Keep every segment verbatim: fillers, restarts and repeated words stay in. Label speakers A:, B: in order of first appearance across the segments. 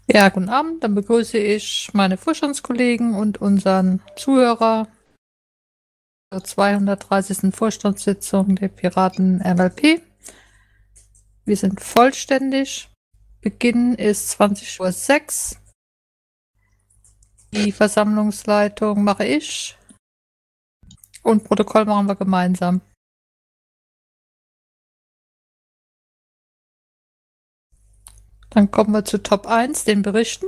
A: Ja, guten Abend. Dann begrüße ich meine Vorstandskollegen und unseren Zuhörer zur zweihundertdreißigsten Vorstandssitzung der Piraten R L P. Wir sind vollständig. Beginn ist zwanzig Uhr sechs. Die Versammlungsleitung mache ich und Protokoll machen wir gemeinsam. Dann kommen wir zu Top eins, den Berichten.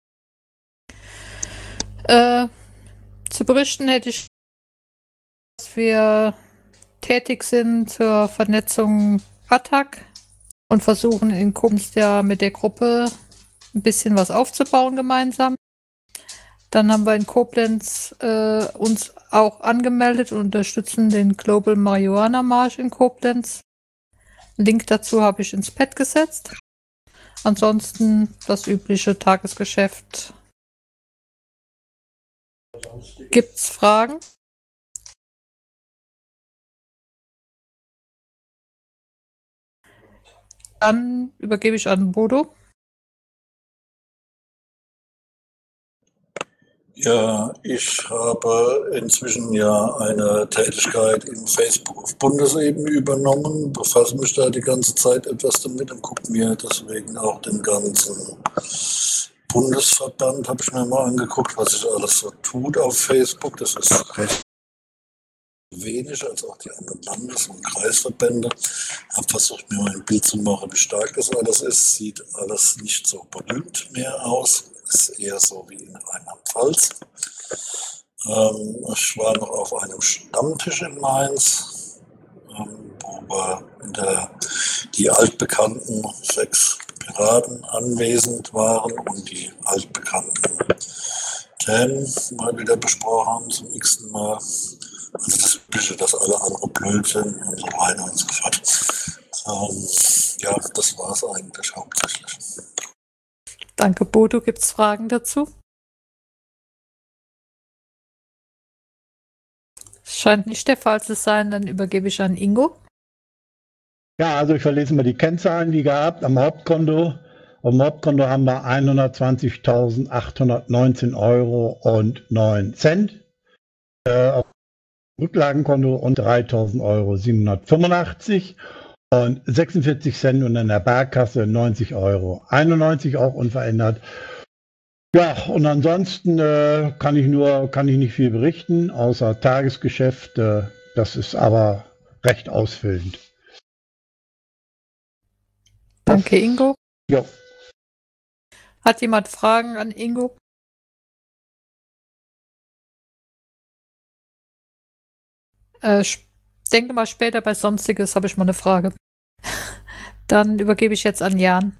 A: Äh, zu berichten hätte ich, dass wir tätig sind zur Vernetzung A T A C und versuchen in Kunst ja mit der Gruppe ein bisschen was aufzubauen gemeinsam. Dann haben wir in Koblenz äh, uns auch angemeldet und unterstützen den Global Marihuana March in Koblenz. Link dazu habe ich ins Pad gesetzt. Ansonsten das übliche Tagesgeschäft. Gibt's Fragen? Dann übergebe ich an Bodo.
B: Ja, ich habe inzwischen ja eine Tätigkeit in Facebook auf Bundesebene übernommen, befasse mich da die ganze Zeit etwas damit und gucke mir deswegen auch den ganzen Bundesverband, habe ich mir mal angeguckt, was sich alles so tut auf Facebook. Das ist recht wenig, als auch die anderen Landes- und Kreisverbände. Ich habe versucht, mir mal ein Bild zu machen, wie stark das alles ist. Sieht alles nicht so berühmt mehr aus. Ist eher so wie in Rheinland-Pfalz. Ähm, ich war noch auf einem Stammtisch in Mainz, ähm, wo wir in der, die altbekannten sechs Piraten anwesend waren und die altbekannten Themen mal wieder besprochen haben, zum x-ten Mal. Also das Übliche, dass alle anderen blöd sind und so weiter und so fort. Ähm, ja, das war es eigentlich hauptsächlich.
A: Danke, Bodo. Gibt es Fragen dazu? Scheint nicht der Fall zu sein, dann übergebe ich an Ingo.
C: Ja, also ich verlese mal die Kennzahlen, die gehabt am Hauptkonto. Auf dem Hauptkonto haben wir hundertzwanzigtausendachthundertneunzehn Euro und neun Cent. Äh, auf dem Rücklagenkonto und dreitausend Euro siebenhundertfünfundachtzig und sechsundvierzig Cent und in der Barkasse neunzig Euro einundneunzig, auch unverändert. Ja, und ansonsten äh, kann ich nur, kann ich nicht viel berichten, außer Tagesgeschäft. Äh, das ist aber recht ausfüllend.
A: Danke, Ingo.
C: Ja.
A: Hat jemand Fragen an Ingo? Äh, ich denke mal später bei Sonstiges habe ich mal eine Frage. Dann übergebe ich jetzt an Jan.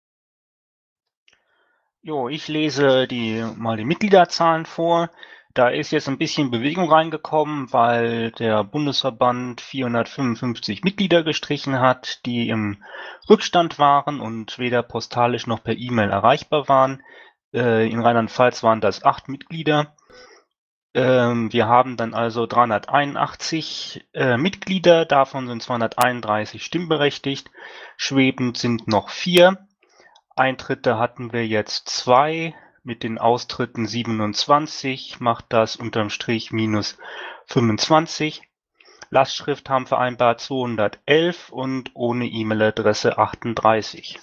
D: Jo, ich lese die, mal die Mitgliederzahlen vor. Da ist jetzt ein bisschen Bewegung reingekommen, weil der Bundesverband vierhundertfünfundfünfzig Mitglieder gestrichen hat, die im Rückstand waren und weder postalisch noch per E-Mail erreichbar waren. Äh, in Rheinland-Pfalz waren das acht Mitglieder. Ähm, wir haben dann also dreihunderteinundachtzig äh, Mitglieder, davon sind zweihunderteinunddreißig stimmberechtigt. Schwebend sind noch vier. Eintritte hatten wir jetzt zwei, mit den Austritten siebenundzwanzig, macht das unterm Strich minus fünfundzwanzig. Lastschrift haben vereinbart zweihundertelf und ohne E-Mail-Adresse achtunddreißig.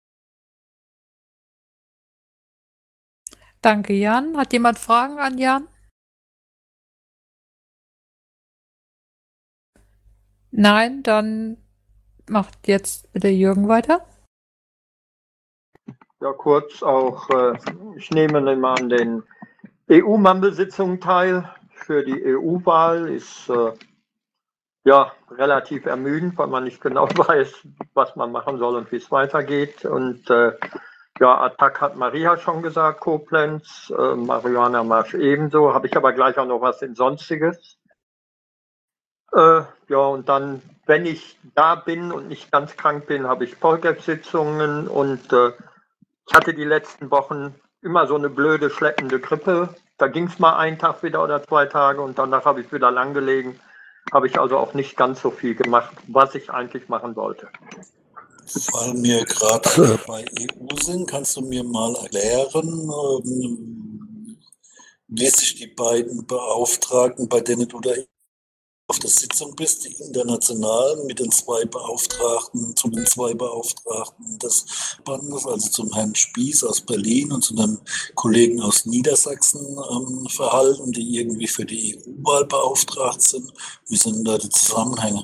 A: Danke, Jan. Hat jemand Fragen an Jan? Nein, dann macht jetzt bitte Jürgen weiter.
E: Ja, kurz auch, äh, ich nehme mal an den E U-Mammelsitzungen teil. Für die E U-Wahl ist äh, ja relativ ermüdend, weil man nicht genau weiß, was man machen soll und wie es weitergeht. Und äh, ja, A T A C hat Maria schon gesagt, Koblenz, äh, Marihuana Marsch ebenso. Habe ich aber gleich auch noch was in Sonstiges. Äh, ja, und dann, wenn ich da bin und nicht ganz krank bin, habe ich Polgap-Sitzungen und äh, ich hatte die letzten Wochen immer so eine blöde, schleppende Grippe. Da ging es mal einen Tag wieder oder zwei Tage und danach habe ich wieder lang gelegen. Habe ich also auch nicht ganz so viel gemacht, was ich eigentlich machen wollte.
B: Weil wir gerade bei E U sind, kannst du mir mal erklären, ähm, wie sich die beiden Beauftragten, bei denen du da auf der Sitzung bist, die internationalen mit den zwei Beauftragten, zu den zwei Beauftragten des Bandes, also zum Herrn Spieß aus Berlin und zu den Kollegen aus Niedersachsen ähm, verhalten, die irgendwie für die E U-Wahl beauftragt sind. Wie sind da die Zusammenhänge?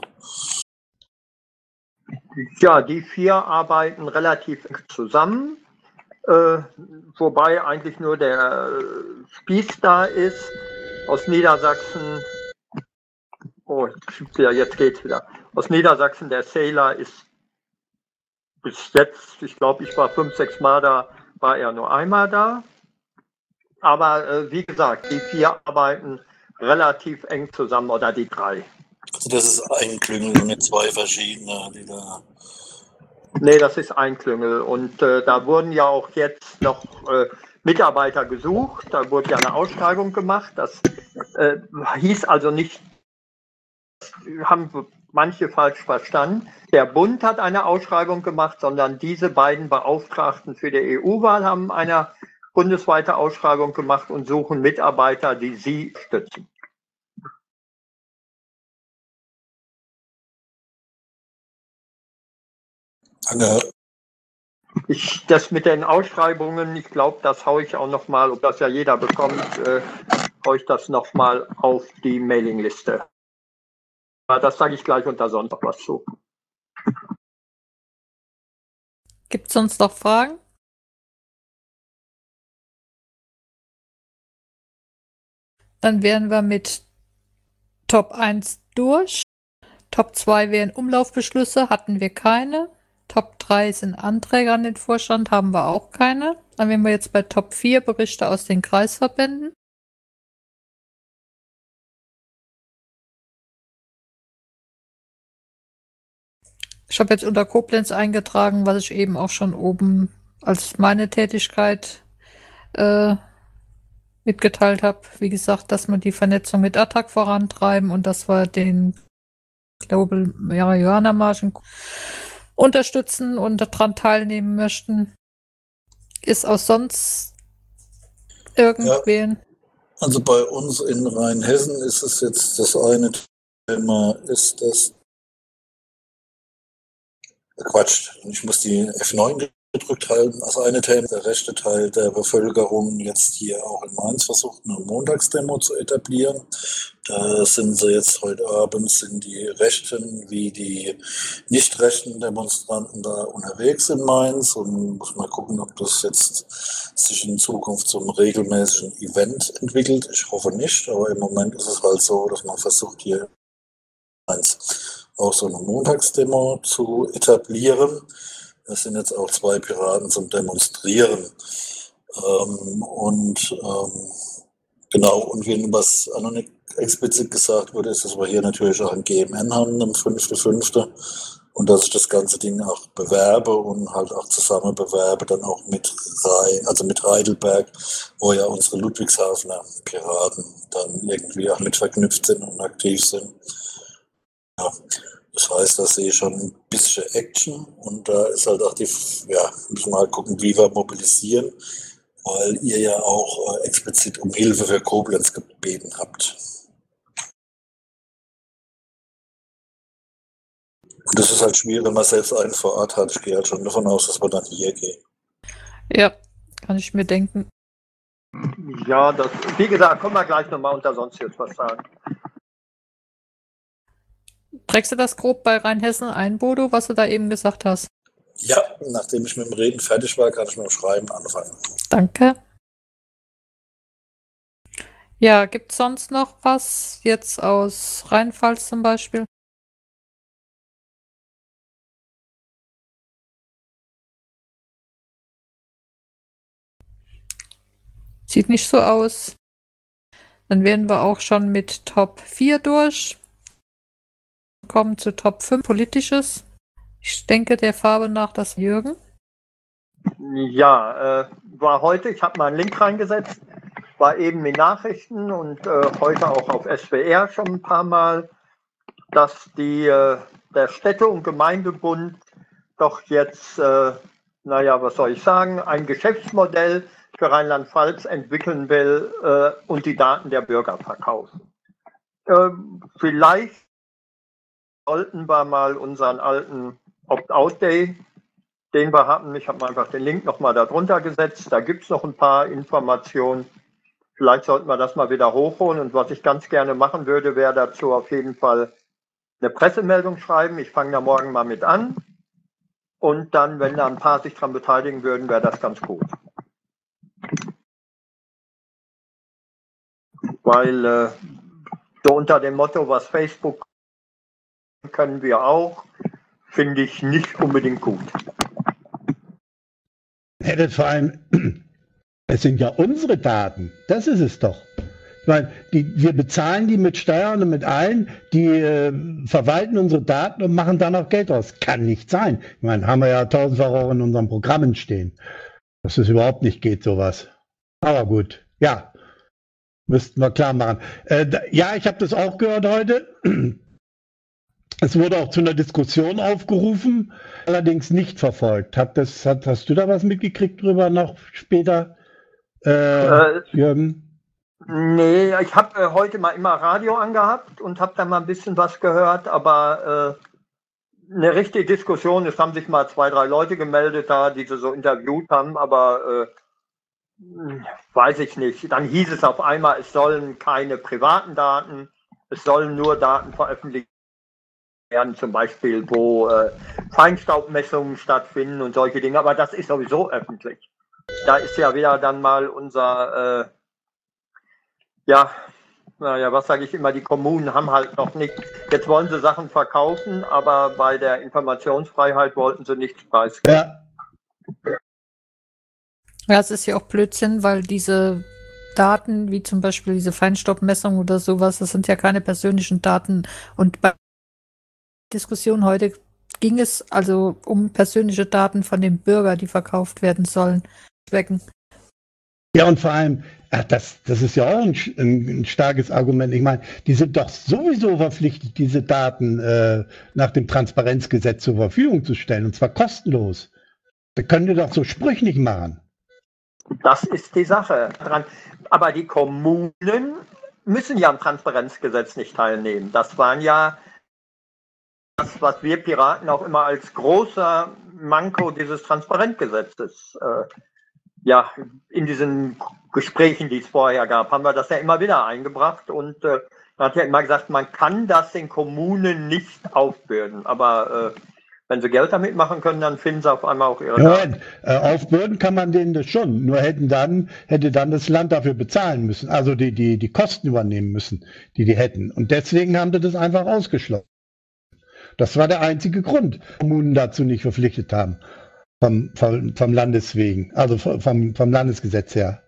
E: Ja, die vier arbeiten relativ eng zusammen, äh, wobei eigentlich nur der äh, Spieß da ist aus Niedersachsen. Oh, ja, jetzt geht's wieder. Aus Niedersachsen, der Sailor ist bis jetzt, ich glaube, ich war fünf, sechs Mal da, war er nur einmal da. Aber äh, wie gesagt, die vier arbeiten relativ eng zusammen, oder die drei.
B: Also das ist ein Klüngel und nicht zwei verschiedene, die da...
E: Nee, das ist ein Klüngel. Und äh, da wurden ja auch jetzt noch äh, Mitarbeiter gesucht. Da wurde ja eine Ausschreibung gemacht. Das äh, hieß also nicht, haben manche falsch verstanden. Der Bund hat eine Ausschreibung gemacht, sondern diese beiden Beauftragten für die E U-Wahl haben eine bundesweite Ausschreibung gemacht und suchen Mitarbeiter, die sie stützen.
B: Danke.
E: Ich, das mit den Ausschreibungen, ich glaube, das haue ich auch nochmal, ob das ja jeder bekommt, äh, haue ich das nochmal auf die Mailingliste. Das sage ich gleich unter sonst noch was zu.
A: Gibt es sonst noch Fragen? Dann wären wir mit Top eins durch. Top zwei wären Umlaufbeschlüsse, hatten wir keine. Top drei sind Anträge an den Vorstand, haben wir auch keine. Dann wären wir jetzt bei Top vier, Berichte aus den Kreisverbänden. Ich habe jetzt unter Koblenz eingetragen, was ich eben auch schon oben als meine Tätigkeit äh, mitgeteilt habe. Wie gesagt, dass wir die Vernetzung mit A T A C vorantreiben und dass wir den Global Marihuana Marschen unterstützen und daran teilnehmen möchten. Ist auch sonst irgendwen?
B: Ja, also bei uns in Rheinhessen ist es jetzt das eine Thema, ist das Quatsch. Ich muss die F neun gedrückt halten. Das eine Thema, der rechte Teil der Bevölkerung jetzt hier auch in Mainz versucht, eine Montagsdemo zu etablieren. Da sind sie jetzt heute Abend, sind die rechten wie die nicht rechten Demonstranten da unterwegs in Mainz und muss mal gucken, ob das jetzt sich in Zukunft zum regelmäßigen Event entwickelt. Ich hoffe nicht, aber im Moment ist es halt so, dass man versucht, hier in Mainz auch so eine Montagsdemo zu etablieren. Es sind jetzt auch zwei Piraten zum Demonstrieren. Ähm, und ähm, genau, und wenn was auch noch nicht explizit gesagt wurde, ist, dass wir hier natürlich auch ein G M N haben am fünften fünften und dass ich das ganze Ding auch bewerbe und halt auch zusammen bewerbe, dann auch mit Rhein, also mit Heidelberg, wo ja unsere Ludwigshafener Piraten dann irgendwie auch mit verknüpft sind und aktiv sind. Ja. Das heißt, da sehe ich schon ein bisschen Action und da ist halt auch die, ja, müssen wir halt gucken, wie wir mobilisieren, weil ihr ja auch äh, explizit um Hilfe für Koblenz gebeten habt. Und das ist halt schwierig, wenn man selbst einen vor Ort hat. Ich gehe halt schon davon aus, dass wir dann hier gehen.
A: Ja, kann ich mir denken.
E: Ja, das, wie gesagt, können wir gleich nochmal unter sonst jetzt was sagen.
A: Trägst du das grob bei Rheinhessen ein, Bodo, was du da eben gesagt hast?
B: Ja, nachdem ich mit dem Reden fertig war, kann ich mit dem Schreiben anfangen.
A: Danke. Ja, gibt es sonst noch was jetzt aus Rheinpfalz zum Beispiel? Sieht nicht so aus. Dann wären wir auch schon mit Top vier durch. Kommen zu Top fünf, Politisches. Ich denke der Farbe nach das Jürgen.
E: Ja, äh, war heute, ich habe mal einen Link reingesetzt, war eben in Nachrichten und äh, heute auch auf S W R schon ein paar Mal, dass die, äh, der Städte- und Gemeindebund doch jetzt, äh, naja, was soll ich sagen, ein Geschäftsmodell für Rheinland-Pfalz entwickeln will äh, und die Daten der Bürger verkaufen. Ähm, vielleicht sollten wir mal unseren alten Opt-out-Day, den wir hatten, ich habe einfach den Link nochmal darunter gesetzt, da gibt es noch ein paar Informationen. Vielleicht sollten wir das mal wieder hochholen und was ich ganz gerne machen würde, wäre dazu auf jeden Fall eine Pressemeldung schreiben. Ich fange da morgen mal mit an und dann, wenn da ein paar sich daran beteiligen würden, wäre das ganz gut. Weil äh, so unter dem Motto, was Facebook können wir auch, finde ich nicht unbedingt gut.
C: Hättet vor allem, es sind ja unsere Daten, das ist es doch. Ich meine, die, wir bezahlen die mit Steuern und mit allen, die äh, verwalten unsere Daten und machen dann auch Geld draus. Kann nicht sein. Ich meine, haben wir ja tausendfach auch in unseren Programmen stehen, dass es überhaupt nicht geht, sowas. Aber gut, ja, müssten wir klar machen. Äh, da, ja, ich habe das auch gehört heute. Es wurde auch zu einer Diskussion aufgerufen, allerdings nicht verfolgt. Hat das, hat, hast du da was mitgekriegt drüber noch später, äh, äh, Jürgen?
E: Nee, ich habe äh, heute mal immer Radio angehabt und habe da mal ein bisschen was gehört, aber äh, eine richtige Diskussion, es haben sich mal zwei, drei Leute gemeldet da, die sie so interviewt haben, aber äh, weiß ich nicht. Dann hieß es auf einmal, es sollen keine privaten Daten, es sollen nur Daten veröffentlicht werden, zum Beispiel, wo äh, Feinstaubmessungen stattfinden und solche Dinge, aber das ist sowieso öffentlich. Da ist ja wieder dann mal unser, äh, ja, naja, was sage ich immer, die Kommunen haben halt noch nicht, jetzt wollen sie Sachen verkaufen, aber bei der Informationsfreiheit wollten sie nichts preisgeben.
A: Ja. Ja, es ist ja auch Blödsinn, weil diese Daten, wie zum Beispiel diese Feinstaubmessung oder sowas, das sind ja keine persönlichen Daten. Und bei der Diskussion heute ging es also um persönliche Daten von dem Bürger, die verkauft werden sollen. Zwecken.
C: Ja, und vor allem, ach, das, das ist ja auch ein, ein, ein starkes Argument. Ich meine, die sind doch sowieso verpflichtet, diese Daten äh, nach dem Transparenzgesetz zur Verfügung zu stellen, und zwar kostenlos. Da können die doch so Sprüche nicht machen.
E: Das ist die Sache dran. Aber die Kommunen müssen ja am Transparenzgesetz nicht teilnehmen. Das waren ja das, was wir Piraten auch immer als großer Manko dieses Transparenzgesetzes äh, ja, in diesen Gesprächen, die es vorher gab, haben wir das ja immer wieder eingebracht und äh, man hat ja immer gesagt, man kann das den Kommunen nicht aufbürden, aber äh, wenn sie Geld damit machen können, dann finden sie auf einmal auch ihre
C: Daten. Ja, äh, aufbürden kann man denen das schon, nur hätten dann, hätte dann das Land dafür bezahlen müssen, also die, die, die Kosten übernehmen müssen, die die hätten. Und deswegen haben sie das einfach ausgeschlossen. Das war der einzige Grund, Kommunen dazu nicht verpflichtet haben. Vom, vom, vom Landes wegen, also vom, vom Landesgesetz her.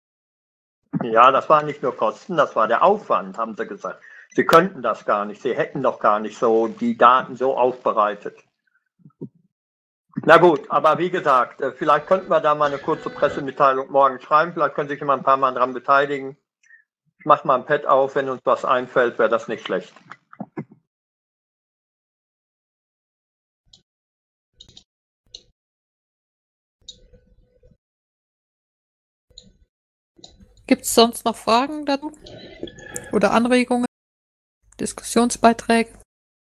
E: Ja, das waren nicht nur Kosten, das war der Aufwand, haben sie gesagt. Sie könnten das gar nicht, sie hätten doch gar nicht so die Daten so aufbereitet. Na gut, aber wie gesagt, vielleicht könnten wir da mal eine kurze Pressemitteilung morgen schreiben, vielleicht können sich immer ein paar Mal dran beteiligen. Ich mache mal ein Pad auf, wenn uns was einfällt, wäre das nicht schlecht.
A: Gibt es sonst noch Fragen dazu? Oder Anregungen? Diskussionsbeiträge?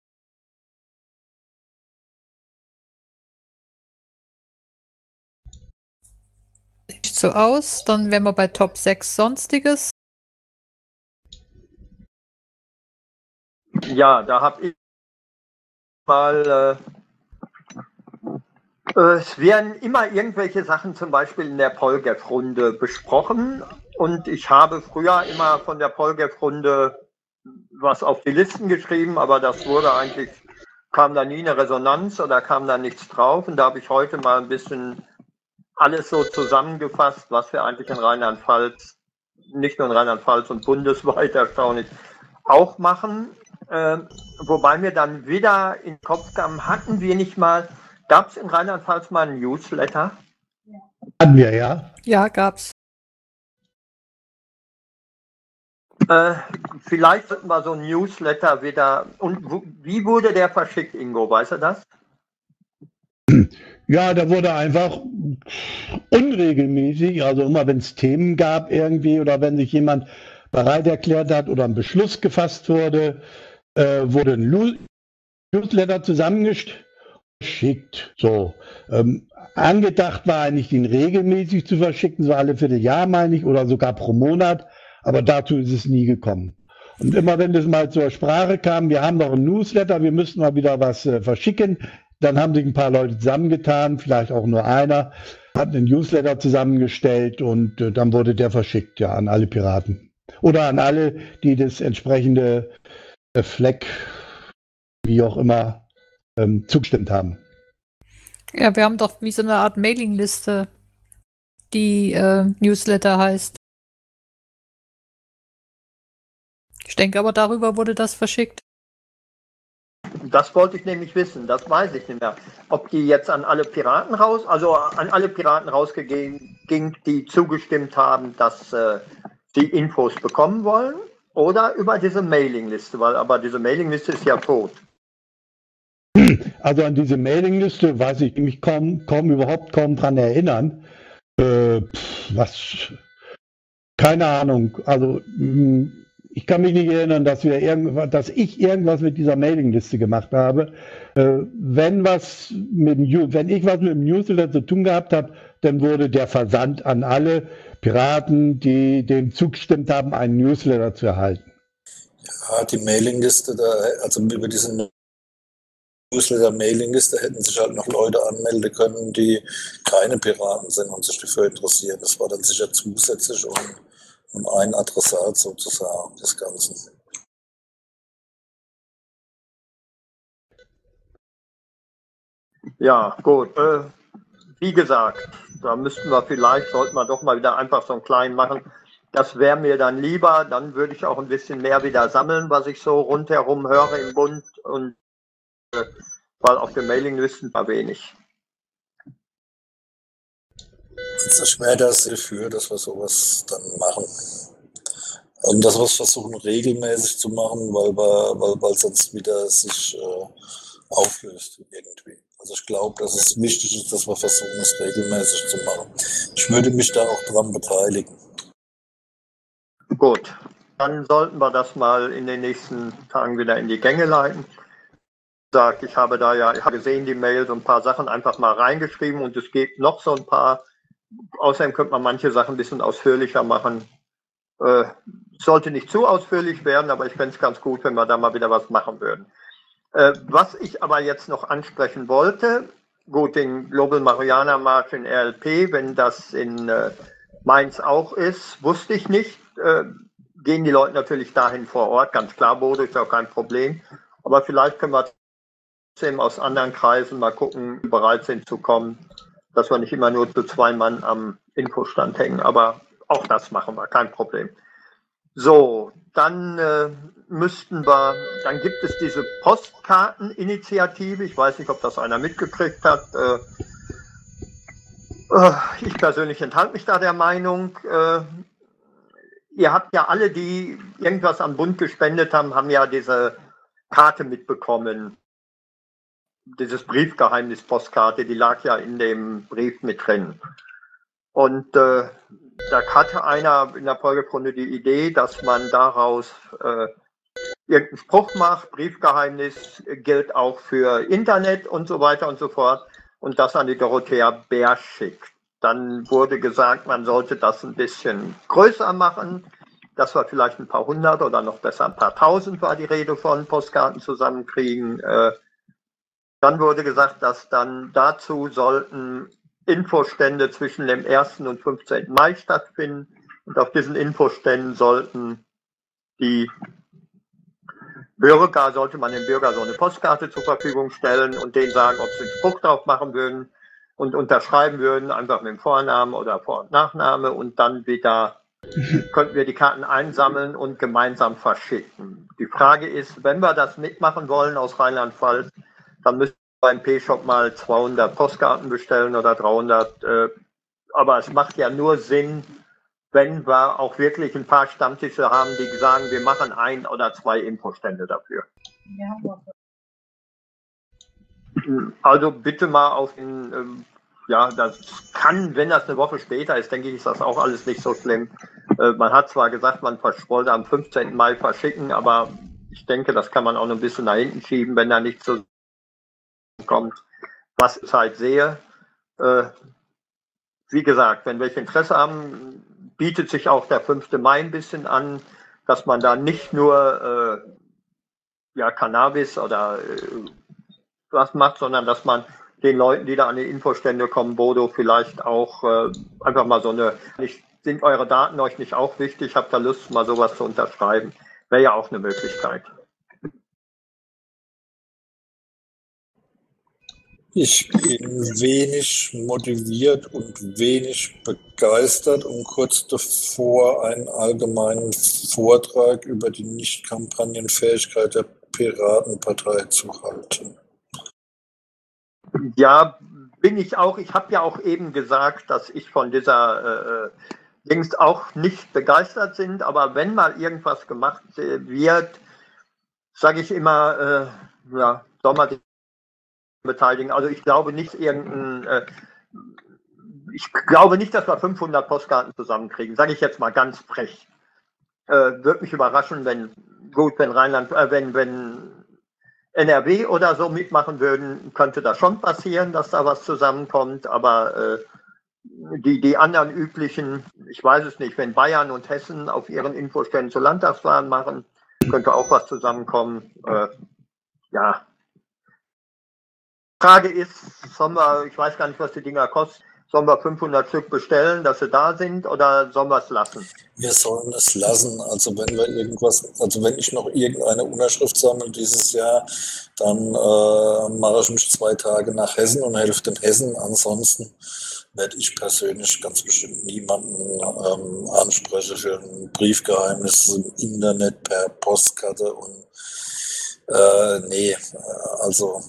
A: Sieht so aus. Dann wären wir bei Top sechs Sonstiges.
E: Ja, da habe ich mal... Äh, Es werden immer irgendwelche Sachen zum Beispiel in der Polgef-Runde besprochen und ich habe früher immer von der Polgef-Runde was auf die Listen geschrieben, aber das wurde eigentlich, kam da nie eine Resonanz oder kam da nichts drauf und da habe ich heute mal ein bisschen alles so zusammengefasst, was wir eigentlich in Rheinland-Pfalz, nicht nur in Rheinland-Pfalz und bundesweit erstaunlich auch machen, äh, wobei mir dann wieder in den Kopf kam, hatten wir nicht mal Gab es in Rheinland-Pfalz mal ein Newsletter?
C: Hatten wir, ja.
A: Ja, gab's.
E: Äh, vielleicht sollten wir so ein Newsletter wieder. Und wie wurde der verschickt, Ingo? Weißt du das?
C: Ja, da wurde einfach unregelmäßig, also immer wenn es Themen gab irgendwie oder wenn sich jemand bereit erklärt hat oder ein Beschluss gefasst wurde, äh, wurde ein Newsletter zusammengeschickt. So, ähm, angedacht war eigentlich, ihn regelmäßig zu verschicken, so alle Vierteljahr meine ich, oder sogar pro Monat, aber dazu ist es nie gekommen. Und immer wenn das mal zur Sprache kam, wir haben noch einen Newsletter, wir müssen mal wieder was äh, verschicken, dann haben sich ein paar Leute zusammengetan, vielleicht auch nur einer, hat einen Newsletter zusammengestellt und äh, dann wurde der verschickt, ja, an alle Piraten. Oder an alle, die das entsprechende äh, Fleck, wie auch immer, ähm, zugestimmt haben.
A: Ja, wir haben doch wie so eine Art Mailingliste, die äh, Newsletter heißt. Ich denke aber, darüber wurde das verschickt.
E: Das wollte ich nämlich wissen, das weiß ich nicht mehr. Ob die jetzt an alle Piraten raus, also an alle Piraten rausgegeben ging, die zugestimmt haben, dass äh, sie Infos bekommen wollen, oder über diese Mailingliste, weil aber diese Mailingliste ist ja tot.
C: Also an diese Mailingliste weiß ich mich kaum, kaum überhaupt kaum dran erinnern. Äh, pff, was? Keine Ahnung. Also mh, ich kann mich nicht erinnern, dass wir irgendwas, dass ich irgendwas mit dieser Mailingliste gemacht habe. Äh, wenn was mit dem, wenn ich was mit dem Newsletter zu tun gehabt habe, dann wurde der Versand an alle Piraten, die dem zugestimmt haben, einen Newsletter zu erhalten.
B: Ja, die Mailingliste, da, also über diese Newsletter-Mailingliste hätten sich halt noch Leute anmelden können, die keine Piraten sind und sich dafür interessieren. Das war dann sicher zusätzlich und, und ein Adressat sozusagen des Ganzen.
E: Ja, gut. Äh, wie gesagt, da müssten wir vielleicht, sollten wir doch mal wieder einfach so einen kleinen machen. Das wäre mir dann lieber, dann würde ich auch ein bisschen mehr wieder sammeln, was ich so rundherum höre im Bund, und äh, weil auf den Mailinglisten war wenig.
B: Also ich wäre das dafür, dass wir sowas dann machen. Und dass wir es versuchen regelmäßig zu machen, weil, wir, weil, weil sonst wieder sich äh, auflöst irgendwie. Also ich glaube, dass es wichtig ist, dass wir versuchen, es regelmäßig zu machen. Ich würde mich da auch dran beteiligen.
E: Gut, dann sollten wir das mal in den nächsten Tagen wieder in die Gänge leiten. Sagt, ich habe da ja, ich habe gesehen, die Mail, so ein paar Sachen einfach mal reingeschrieben, und es gibt noch so ein paar. Außerdem könnte man manche Sachen ein bisschen ausführlicher machen. Äh, sollte nicht zu ausführlich werden, aber ich fände es ganz gut, wenn wir da mal wieder was machen würden. Äh, was ich aber jetzt noch ansprechen wollte, gut, den Global Mariana March in R L P, wenn das in äh, Mainz auch ist, wusste ich nicht. Äh, gehen die Leute natürlich dahin vor Ort, ganz klar, Bodo ist auch kein Problem. Aber vielleicht können wir trotzdem aus anderen Kreisen mal gucken, bereit sind zu kommen, dass wir nicht immer nur zu zwei Mann am Infostand hängen. Aber auch das machen wir, kein Problem. So, dann äh, müssten wir, dann gibt es diese Postkarteninitiative. Ich weiß nicht, ob das einer mitgekriegt hat. Äh, äh, ich persönlich enthalte mich da der Meinung. Äh, ihr habt ja alle, die irgendwas am Bund gespendet haben, haben ja diese Karte mitbekommen. Dieses Briefgeheimnis-Postkarte, die lag ja in dem Brief mit drin. Und äh, da hatte einer in der Folgerunde die Idee, dass man daraus äh, irgendeinen Spruch macht, Briefgeheimnis gilt auch für Internet und so weiter und so fort, und das an die Dorothea Bär schickt. Dann wurde gesagt, man sollte das ein bisschen größer machen, dass wir vielleicht ein paar hundert oder noch besser ein paar tausend, war die Rede von, Postkarten zusammenkriegen. Äh, dann wurde gesagt, dass dann dazu sollten Infostände zwischen dem ersten und fünfzehnten Mai stattfinden, und auf diesen Infoständen sollten die Bürger, sollte man den Bürgern so eine Postkarte zur Verfügung stellen und denen sagen, ob sie einen Spruch drauf machen würden und unterschreiben würden, einfach mit dem Vornamen oder Vor- und Nachname, und dann wieder könnten wir die Karten einsammeln und gemeinsam verschicken. Die Frage ist, wenn wir das mitmachen wollen aus Rheinland-Pfalz, dann müssen wir beim P-Shop mal zweihundert Postkarten bestellen oder dreihundert. Äh, aber es macht ja nur Sinn, wenn wir auch wirklich ein paar Stammtische haben, die sagen, wir machen ein oder zwei Infostände dafür. Also bitte mal auf den, ähm, ja, das kann, wenn das eine Woche später ist, denke ich, ist das auch alles nicht so schlimm. Äh, man hat zwar gesagt, man wollte am fünfzehnten Mai verschicken, aber ich denke, das kann man auch noch ein bisschen nach hinten schieben, wenn da nichts so kommt. Was ich halt sehe, äh, wie gesagt, wenn welche Interesse haben, bietet sich auch der fünfte Mai ein bisschen an, dass man da nicht nur äh, ja, Cannabis oder äh, was macht, sondern dass man den Leuten, die da an die Infostände kommen, Bodo, vielleicht auch äh, einfach mal so eine, nicht, sind eure Daten euch nicht auch wichtig? Habt ihr Lust, mal sowas zu unterschreiben? Wäre ja auch eine Möglichkeit.
B: Ich bin wenig motiviert und wenig begeistert und kurz davor einen allgemeinen Vortrag über die Nicht-Kampagnenfähigkeit der Piratenpartei zu halten.
E: Ja, bin ich auch. Ich habe ja auch eben gesagt, dass ich von dieser äh, Dings auch nicht begeistert bin. Aber wenn mal irgendwas gemacht wird, sage ich immer, äh, ja, soll man sich beteiligen. Also ich glaube nicht irgendein, äh, ich glaube nicht, dass wir fünfhundert Postkarten zusammenkriegen. Sage ich jetzt mal ganz frech. Äh, Würde mich überraschen, wenn gut, wenn Rheinland, äh, wenn wenn N R W oder so mitmachen würden, könnte das schon passieren, dass da was zusammenkommt, aber äh, die, die anderen üblichen, ich weiß es nicht, wenn Bayern und Hessen auf ihren Infoständen zu Landtagswahlen machen, könnte auch was zusammenkommen. Äh, ja. Frage ist, sollen wir, ich weiß gar nicht, was die Dinger kosten, sollen wir fünfhundert Stück bestellen, dass sie da sind, oder sollen wir es lassen?
B: Wir sollen es lassen. Also wenn wir irgendwas, also wenn ich noch irgendeine Unterschrift sammle dieses Jahr, dann äh, mache ich mich zwei Tage nach Hessen und helfe den Hessen. Ansonsten werde ich persönlich ganz bestimmt niemanden ähm, ansprechen für ein Briefgeheimnis im Internet per Postkarte und äh, nee, also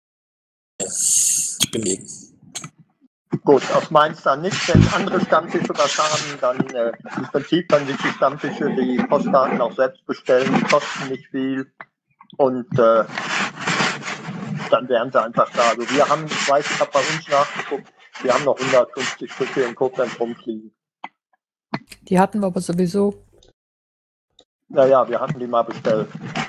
B: ich bin gegen.
E: Gut, aus Mainz dann nicht. Wenn andere Stammtische was haben, dann äh, im Prinzip können sich die Stammtische die Postkarten auch selbst bestellen, die kosten nicht viel und äh, dann wären sie einfach da. Also wir haben, ich weiß, ich habe bei uns nachgeguckt, wir haben noch hundertfünfzig Stücke in Koblenz rumfliegen.
A: Die hatten wir aber sowieso.
E: Naja, wir hatten die mal bestellt.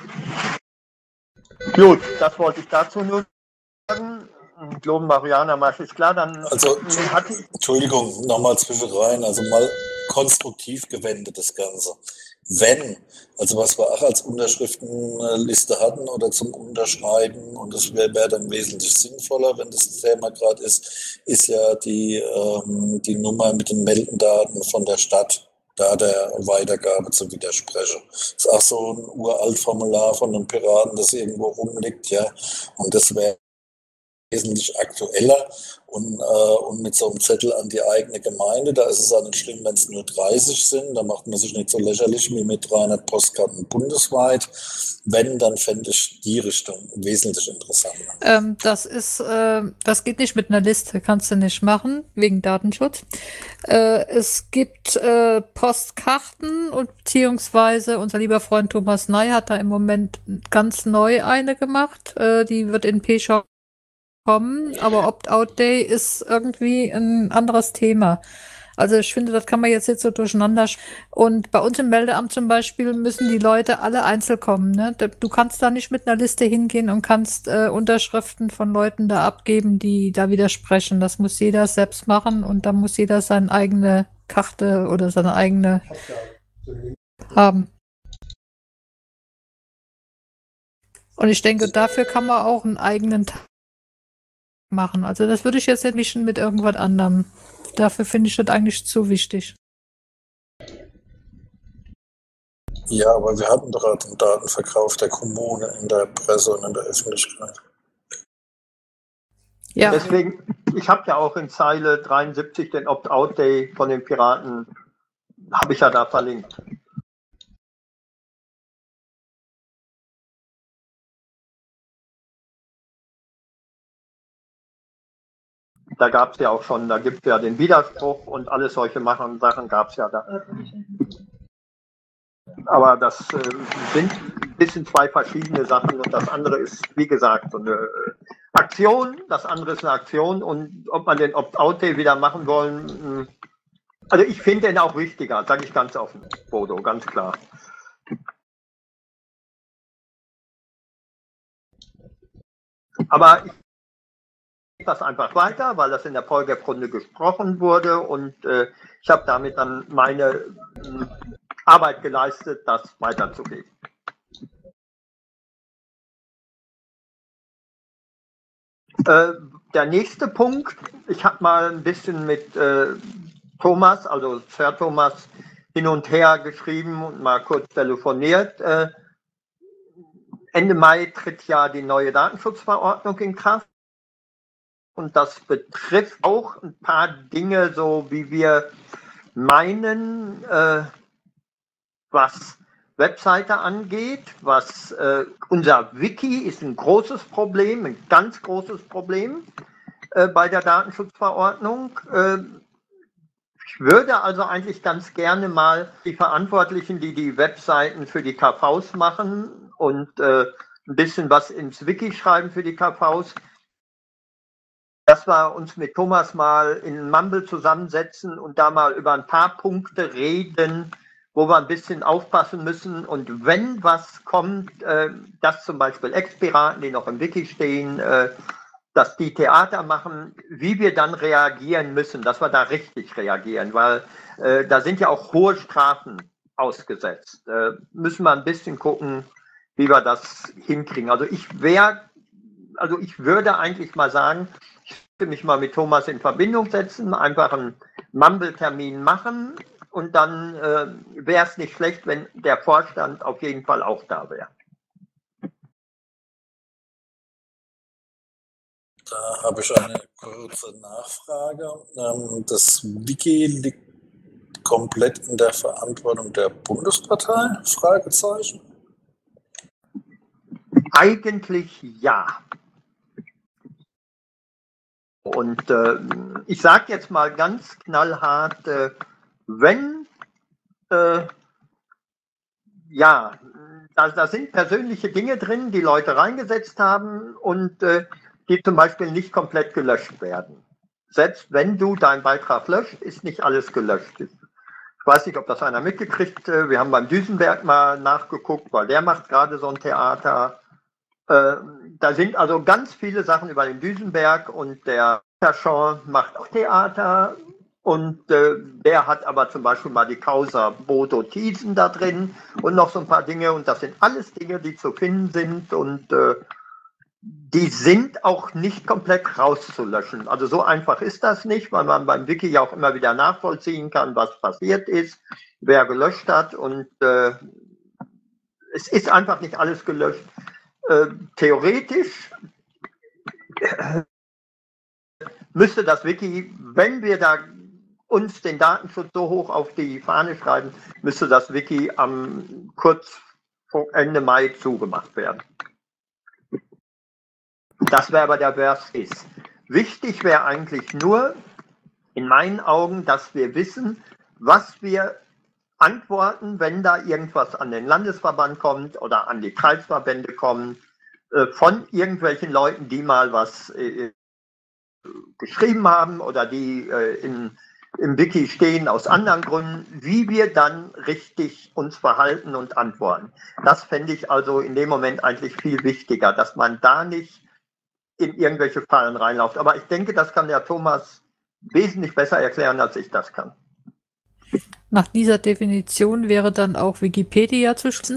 E: Gut, das wollte ich dazu nur sagen. Globen Mariana Marsch ist klar, dann
B: Also,
E: hatte ich,
B: Entschuldigung, nochmal zwischen rein, also mal konstruktiv gewendet das Ganze. Wenn, also was wir auch als Unterschriftenliste hatten oder zum Unterschreiben, und das wäre wär dann wesentlich sinnvoller, wenn das Thema gerade ist, ist ja die, ähm, die Nummer mit den Meldendaten von der Stadt, da der Weitergabe zu widersprechen. Das ist auch so ein uralt Formular von den Piraten, das irgendwo rumliegt, ja, und das wäre wesentlich aktueller und, äh, und mit so einem Zettel an die eigene Gemeinde. Da ist es auch nicht schlimm, wenn es nur dreißig sind. Da macht man sich nicht so lächerlich wie mit dreihundert Postkarten bundesweit. Wenn, dann fände ich die Richtung wesentlich interessanter.
A: Ähm, das ist, äh, das geht nicht mit einer Liste, kannst du nicht machen, wegen Datenschutz. Äh, es gibt äh, Postkarten und beziehungsweise unser lieber Freund Thomas Ney hat da im Moment ganz neu eine gemacht. Äh, die wird in P-Shop kommen, aber Opt-out-Day ist irgendwie ein anderes Thema. Also ich finde, das kann man jetzt nicht so durcheinander. Und bei uns im Meldeamt zum Beispiel müssen die Leute alle einzeln kommen. Ne? Du kannst da nicht mit einer Liste hingehen und kannst äh, Unterschriften von Leuten da abgeben, die da widersprechen. Das muss jeder selbst machen und da muss jeder seine eigene Karte oder seine eigene haben. Und ich denke, dafür kann man auch einen eigenen Tag machen. Also das würde ich jetzt nicht mischen mit irgendwas anderem. Dafür finde ich das eigentlich zu wichtig.
B: Ja, aber wir hatten doch den Datenverkauf der Kommune in der Presse und in der Öffentlichkeit.
A: Ja.
E: Deswegen, ich habe ja auch in Zeile dreiundsiebzig den Opt-out-Day von den Piraten, habe ich ja da verlinkt. Da gab es ja auch schon, da gibt es ja den Widerspruch und alles solche Machen, Sachen gab es ja da. Aber das äh, sind ein bisschen zwei verschiedene Sachen und das andere ist, wie gesagt, so eine, Aktion, das andere ist eine Aktion und ob man den Opt-out-Day wieder machen wollen, also ich finde den auch wichtiger, sage ich ganz offen, Bodo, ganz klar. Aber ich gebe das einfach weiter, weil das in der Polgap-Runde gesprochen wurde und äh, ich habe damit dann meine äh, Arbeit geleistet, das weiterzugeben. Äh, der nächste Punkt, ich habe mal ein bisschen mit äh, Thomas, also Sir Thomas, hin und her geschrieben und mal kurz telefoniert. Äh, Ende Mai tritt ja die neue Datenschutzverordnung in Kraft und das betrifft auch ein paar Dinge, so wie wir meinen, äh, was Webseite angeht, was äh, unser Wiki ist ein großes Problem, ein ganz großes Problem äh, bei der Datenschutzverordnung. Äh, ich würde also eigentlich ganz gerne mal die Verantwortlichen, die die Webseiten für die K Vs machen und äh, ein bisschen was ins Wiki schreiben für die K Vs, dass wir uns mit Thomas mal in Mumble zusammensetzen und da mal über ein paar Punkte reden, wo wir ein bisschen aufpassen müssen und wenn was kommt, äh, dass zum Beispiel Ex-Piraten, die noch im Wiki stehen, äh, dass die Theater machen, wie wir dann reagieren müssen, dass wir da richtig reagieren, weil äh, da sind ja auch hohe Strafen ausgesetzt. Äh, müssen wir ein bisschen gucken, wie wir das hinkriegen. Also ich wäre, also ich würde eigentlich mal sagen, ich würde mich mal mit Thomas in Verbindung setzen, einfach einen Mumble-Termin machen. Und dann äh, wäre es nicht schlecht, wenn der Vorstand auf jeden Fall auch da wäre.
B: Da habe ich eine kurze Nachfrage. Ähm, das Wiki liegt komplett in der Verantwortung der Bundespartei? Fragezeichen.
E: Eigentlich ja. Und äh, ich sage jetzt mal ganz knallhart, äh, wenn, äh, ja, da, da sind persönliche Dinge drin, die Leute reingesetzt haben und äh, die zum Beispiel nicht komplett gelöscht werden. Selbst wenn du deinen Beitrag löscht, ist nicht alles gelöscht. Ich weiß nicht, ob das einer mitgekriegt hat. Wir haben beim Duisenberg mal nachgeguckt, weil der macht gerade so ein Theater. Äh, da sind also ganz viele Sachen über den Duisenberg und der Taschon macht auch Theater. Und äh, der hat aber zum Beispiel mal die Causa Bodo Thiesen da drin und noch so ein paar Dinge. Und das sind alles Dinge, die zu finden sind und äh, die sind auch nicht komplett rauszulöschen. Also so einfach ist das nicht, weil man beim Wiki ja auch immer wieder nachvollziehen kann, was passiert ist, wer gelöscht hat. Und äh, es ist einfach nicht alles gelöscht. Äh, theoretisch müsste das Wiki, wenn wir da uns den Datenschutz so hoch auf die Fahne schreiben, müsste das Wiki am kurz vor Ende Mai zugemacht werden. Das wäre aber der Worst Case. Wichtig wäre eigentlich nur, in meinen Augen, dass wir wissen, was wir antworten, wenn da irgendwas an den Landesverband kommt oder an die Kreisverbände kommt, äh, von irgendwelchen Leuten, die mal was äh, geschrieben haben oder die äh, in, im Wiki stehen aus anderen Gründen, wie wir dann richtig uns verhalten und antworten. Das fände ich also in dem Moment eigentlich viel wichtiger, dass man da nicht in irgendwelche Fallen reinläuft. Aber ich denke, das kann der Thomas wesentlich besser erklären, als ich das kann.
A: Nach dieser Definition wäre dann auch Wikipedia zu schließen?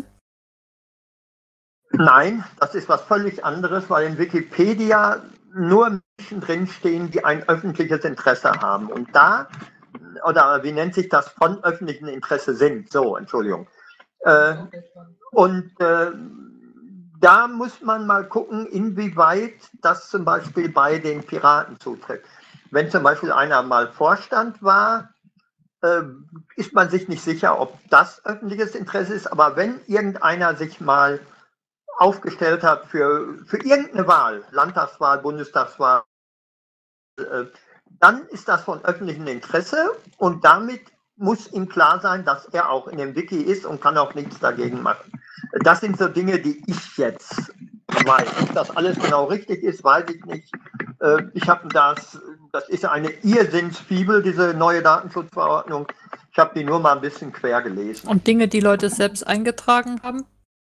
E: Nein, das ist was völlig anderes, weil in Wikipedia nur Menschen drinstehen, die ein öffentliches Interesse haben. Und da, oder wie nennt sich das, von öffentlichem Interesse sind. So, Entschuldigung. Äh, und äh, da muss man mal gucken, inwieweit das zum Beispiel bei den Piraten zutrifft. Wenn zum Beispiel einer mal Vorstand war, äh, ist man sich nicht sicher, ob das öffentliches Interesse ist. Aber wenn irgendeiner sich mal aufgestellt hat für, für irgendeine Wahl, Landtagswahl, Bundestagswahl, äh, dann ist das von öffentlichem Interesse und damit muss ihm klar sein, dass er auch in dem Wiki ist und kann auch nichts dagegen machen. Das sind so Dinge, die ich jetzt weiß. Ob das alles genau richtig ist, weiß ich nicht. Äh, ich habe das, das ist eine Irrsinnsfibel, diese neue Datenschutzverordnung. Ich habe die nur mal ein bisschen quer gelesen.
A: Und Dinge, die Leute selbst eingetragen haben?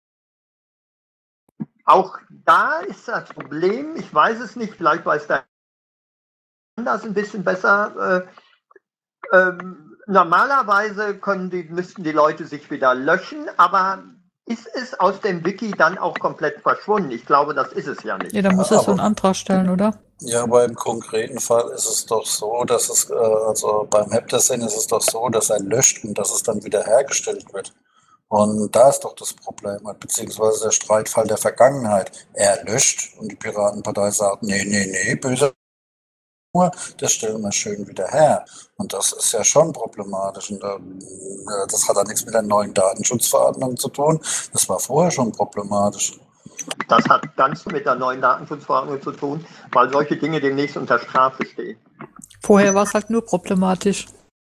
E: Auch da ist das Problem, ich weiß es nicht, vielleicht weiß der das ein bisschen besser. Äh, ähm, normalerweise können die, müssten die Leute sich wieder löschen, aber ist es aus dem Wiki dann auch komplett verschwunden? Ich glaube, das ist es ja nicht.
A: Ja, dann muss es so einen Antrag stellen, oder?
B: Ja, aber im konkreten Fall ist es doch so, dass es, äh, also beim Helpdesk ist es doch so, dass er löscht und dass es dann wieder hergestellt wird. Und da ist doch das Problem, beziehungsweise der Streitfall der Vergangenheit. Er löscht und die Piratenpartei sagt, nee, nee, nee, böse, das stellen wir schön wieder her. Und das ist ja schon problematisch. Und äh, das hat ja nichts mit der neuen Datenschutzverordnung zu tun. Das war vorher schon problematisch.
E: Das hat ganz mit der neuen Datenschutzverordnung zu tun, weil solche Dinge demnächst unter Strafe stehen.
A: Vorher war es halt nur problematisch.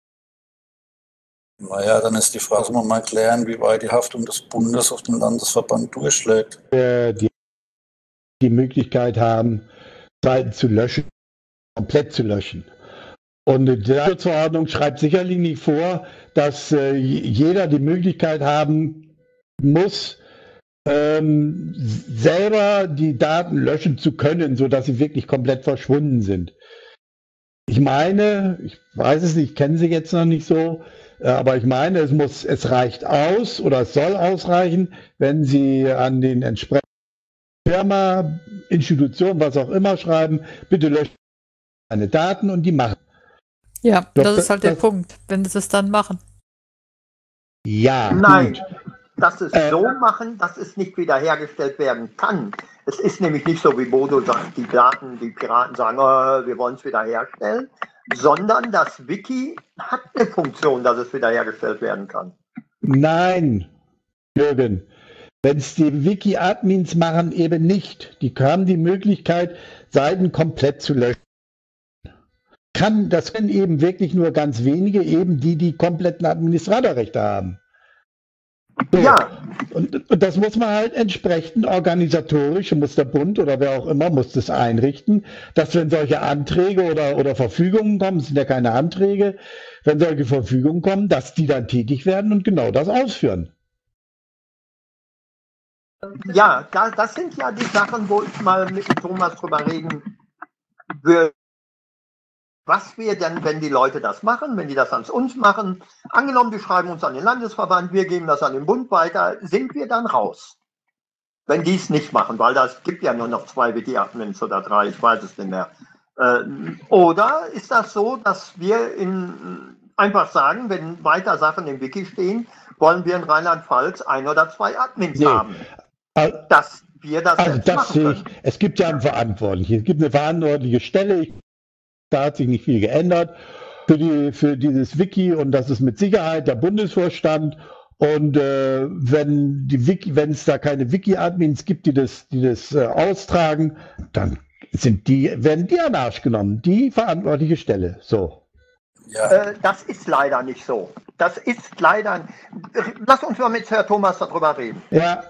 B: Naja, dann ist die Frage, muss man mal klären, wie weit die Haftung des Bundes auf den Landesverband durchschlägt.
C: Äh, die, die Möglichkeit haben, Seiten zu löschen, komplett zu löschen. Und die Datenschutzverordnung schreibt sicherlich nicht vor, dass äh, jeder die Möglichkeit haben muss, ähm, selber die Daten löschen zu können, sodass sie wirklich komplett verschwunden sind. Ich meine, ich weiß es nicht, ich kenne sie jetzt noch nicht so, aber ich meine, es muss, es reicht aus oder es soll ausreichen, wenn Sie an den entsprechenden Firma, Institution, was auch immer schreiben, bitte löschen meine Daten und die machen.
A: Ja,
C: Doch,
A: das ist halt der
C: das,
A: Punkt, wenn sie es dann machen.
C: Ja,
E: Nein,
C: gut.
E: dass es
C: Äh,
E: so machen, dass es nicht wiederhergestellt werden kann. Es ist nämlich nicht so, wie Bodo sagt, die Daten, die Piraten sagen, oh, wir wollen es wiederherstellen, sondern das Wiki hat eine Funktion, dass es wiederhergestellt werden kann.
C: Nein, Jürgen. Wenn es die Wiki-Admins machen, eben nicht. Die haben die Möglichkeit, Seiten komplett zu löschen. Kann, das können eben wirklich nur ganz wenige, eben die, die kompletten Administratorrechte haben. So.
E: Ja.
C: Und, und das muss man halt entsprechend organisatorisch, muss der Bund oder wer auch immer, muss das einrichten, dass wenn solche Anträge oder, oder Verfügungen kommen, es sind ja keine Anträge, wenn solche Verfügungen kommen, dass die dann tätig werden und genau das ausführen.
E: Ja, das, das sind ja die Sachen, wo ich mal mit Thomas drüber reden würde. Was wir denn, wenn die Leute das machen, wenn die das an uns machen, angenommen, die schreiben uns an den Landesverband, wir geben das an den Bund weiter, sind wir dann raus. Wenn die es nicht machen, weil das gibt ja nur noch zwei Wiki-Admins oder drei, ich weiß es nicht mehr. Äh, oder ist das so, dass wir in, einfach sagen, wenn weiter Sachen im Wiki stehen, wollen wir in Rheinland-Pfalz ein oder zwei Admins nee. haben, dass wir das
C: also
E: selbst
C: das
E: machen
C: sehe
E: können.
C: ich. Es gibt ja einen Verantwortlichen, es gibt eine verantwortliche Stelle, ich Da hat sich nicht viel geändert für, die, für dieses Wiki und das ist mit Sicherheit der Bundesvorstand. Und äh, wenn die Wiki, wenn es da keine Wiki-Admins gibt, die das, die das äh, austragen, dann sind die, werden die an den Arsch genommen, die verantwortliche Stelle. So.
B: Ja.
E: Äh, das ist leider nicht so. Das ist leider. Lass uns mal mit Herrn Thomas darüber reden.
C: Ja.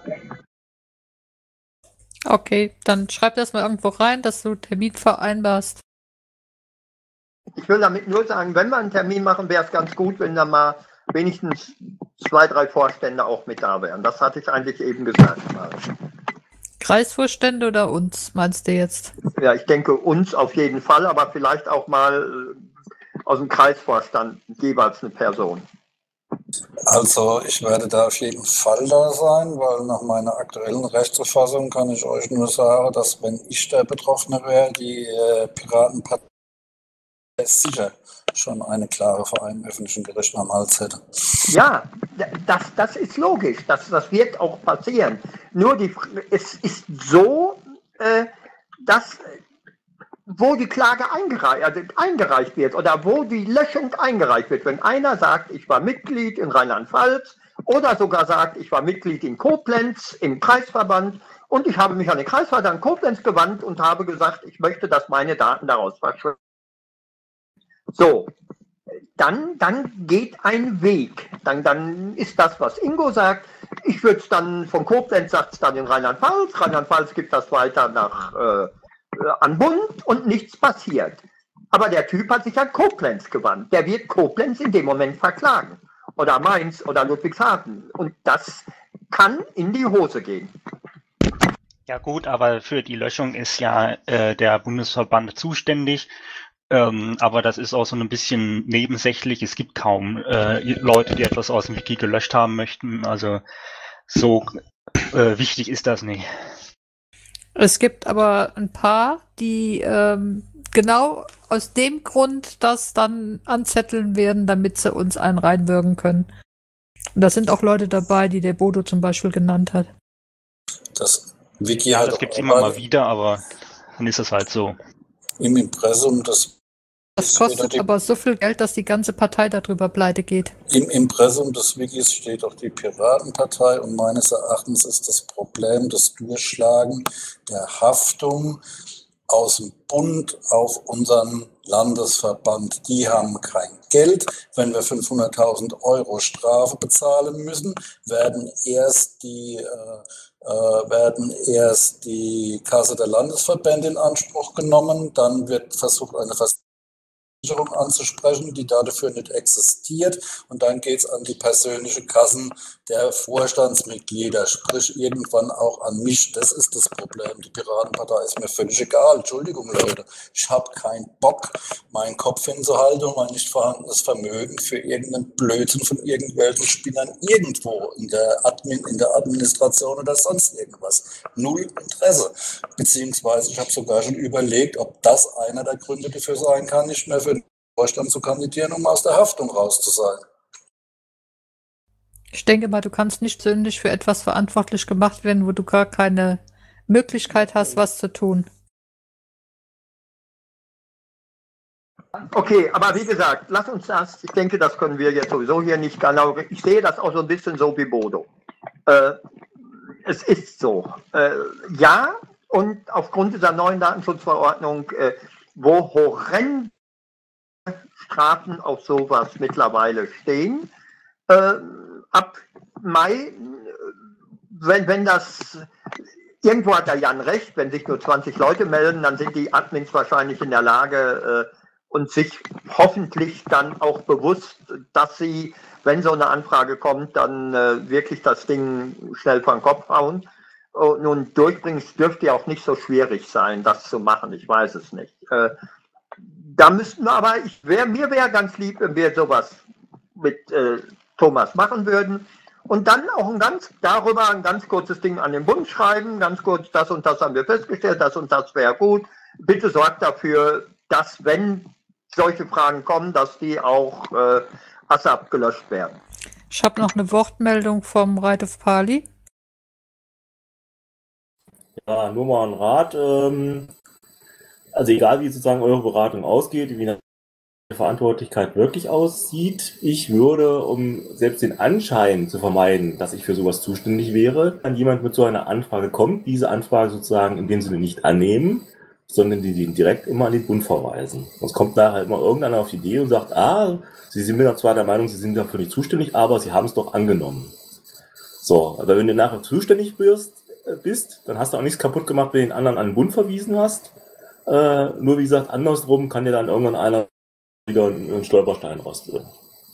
A: Okay, dann schreib das mal irgendwo rein, dass du Termin vereinbarst.
E: Ich will damit nur sagen, wenn wir einen Termin machen, wäre es ganz gut, wenn da mal wenigstens zwei, drei Vorstände auch mit da wären. Das hatte ich eigentlich eben gesagt.
A: Kreisvorstände oder uns, meinst du jetzt?
E: Ja, ich denke uns auf jeden Fall, aber vielleicht auch mal aus dem Kreisvorstand jeweils eine Person.
B: Also ich werde da auf jeden Fall da sein, weil nach meiner aktuellen Rechtsauffassung kann ich euch nur sagen, dass wenn ich der Betroffene wäre, die äh, Piratenpartei sicher schon eine Klare vor einem öffentlichen Gericht am Hals hätte.
E: Ja, das, das ist logisch, das, das wird auch passieren. Nur die, es ist so, äh, dass wo die Klage eingereicht, also eingereicht wird oder wo die Löschung eingereicht wird, wenn einer sagt, ich war Mitglied in Rheinland-Pfalz oder sogar sagt, ich war Mitglied in Koblenz im Kreisverband und ich habe mich an den Kreisverband Koblenz gewandt und habe gesagt, ich möchte, dass meine Daten daraus verschwinden. So, dann, dann geht ein Weg. Dann, dann ist das, was Ingo sagt, ich würde es dann von Koblenz, sagt es dann in Rheinland-Pfalz, Rheinland-Pfalz gibt das weiter nach äh, an Bund und nichts passiert. Aber der Typ hat sich an Koblenz gewandt. Der wird Koblenz in dem Moment verklagen. Oder Mainz oder Ludwigshafen. Und das kann in die Hose gehen.
D: Ja gut, aber für die Löschung ist ja äh, der Bundesverband zuständig. Ähm, aber das ist auch so ein bisschen nebensächlich. Es gibt kaum äh, Leute, die etwas aus dem Wiki gelöscht haben möchten. Also so äh, wichtig ist das nicht.
A: Es gibt aber ein paar, die ähm, genau aus dem Grund das dann anzetteln werden, damit sie uns einen reinwürgen können. Und da sind auch Leute dabei, die der Bodo zum Beispiel genannt hat.
B: Das Wiki
D: Ja,
B: halt
D: das gibt's immer mal wieder, aber dann ist es halt so.
B: im Impressum, das
A: Das
B: ist
A: kostet
B: die,
A: aber so viel Geld, dass die ganze Partei darüber pleite geht.
B: Im Impressum des Wikis steht auch die Piratenpartei und meines Erachtens ist das Problem das Durchschlagen der Haftung aus dem Bund auf unseren Landesverband. Die haben kein Geld. Wenn wir fünfhunderttausend Euro Strafe bezahlen müssen, werden erst die, äh, äh, werden erst die Kasse der Landesverbände in Anspruch genommen. Dann wird versucht, eine Versicherung anzusprechen, die dafür nicht existiert. Und dann geht es an die persönliche Kassen der Vorstandsmitglieder, sprich irgendwann auch an mich. Das ist das Problem. Die Piratenpartei ist mir völlig egal. Entschuldigung, Leute. Ich habe keinen Bock, meinen Kopf hinzuhalten und mein nicht vorhandenes Vermögen für irgendeinen Blödsinn von irgendwelchen Spielern irgendwo in der Admin, in der Administration oder sonst irgendwas. Null Interesse. Beziehungsweise ich habe sogar schon überlegt, ob das einer der Gründe dafür sein kann, nicht mehr für den Vorstand zu kandidieren, um aus der Haftung raus zu sein.
A: Ich denke mal, du kannst nicht sündig für etwas verantwortlich gemacht werden, wo du gar keine Möglichkeit hast, was zu tun.
E: Okay, aber wie gesagt, lass uns das, ich denke, das können wir jetzt sowieso hier nicht genau, ich sehe das auch so ein bisschen so wie Bodo. Äh, es ist so, äh, ja, und aufgrund dieser neuen Datenschutzverordnung, äh, wo horrende Strafen auf sowas mittlerweile stehen, äh, ab Mai, wenn, wenn das, irgendwo hat der Jan recht, wenn sich nur zwanzig Leute melden, dann sind die Admins wahrscheinlich in der Lage äh, und sich hoffentlich dann auch bewusst, dass sie, wenn so eine Anfrage kommt, dann äh, wirklich das Ding schnell vor den Kopf hauen. Und nun durchbringen, es dürfte ja auch nicht so schwierig sein, das zu machen, ich weiß es nicht. Äh, da müssten wir aber, ich wär, mir wäre ganz lieb, wenn wir sowas mit äh, Thomas machen würden und dann auch ein ganz, darüber ein ganz kurzes Ding an den Bund schreiben, ganz kurz, das und das haben wir festgestellt, das und das wäre gut. Bitte sorgt dafür, dass, wenn solche Fragen kommen, dass die auch äh, ASAP gelöscht werden.
A: Ich habe noch eine Wortmeldung vom Right of Pali.
F: Ja, nur mal ein Rat. Ähm, also egal, wie sozusagen eure Beratung ausgeht, wie eine Verantwortlichkeit wirklich aussieht, ich würde, um selbst den Anschein zu vermeiden, dass ich für sowas zuständig wäre, wenn jemand mit so einer Anfrage kommt, diese Anfrage sozusagen in dem Sinne nicht annehmen, sondern die den direkt immer an den Bund verweisen. Sonst kommt da halt mal irgendeiner auf die Idee und sagt, ah, Sie sind mir zwar der Meinung, Sie sind dafür nicht zuständig, aber Sie haben es doch angenommen. So, aber wenn du nachher zuständig bist, bist, dann hast du auch nichts kaputt gemacht, wenn du den anderen an den Bund verwiesen hast. Äh, nur wie gesagt, andersrum kann dir dann irgendwann einer wieder einen Stolperstein rausdrehen.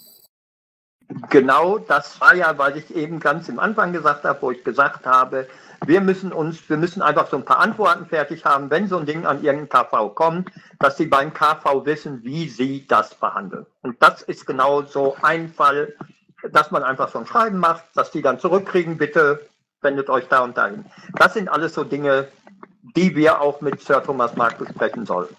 E: Genau, das war ja, weil ich eben ganz am Anfang gesagt habe, wo ich gesagt habe, wir müssen uns, wir müssen einfach so ein paar Antworten fertig haben, wenn so ein Ding an irgendein K V kommt, dass sie beim K V wissen, wie sie das behandeln. Und das ist genau so ein Fall, dass man einfach so ein Schreiben macht, dass die dann zurückkriegen, bitte wendet euch da und dahin. Das sind alles so Dinge, die wir auch mit Sir Thomas Mark besprechen sollen.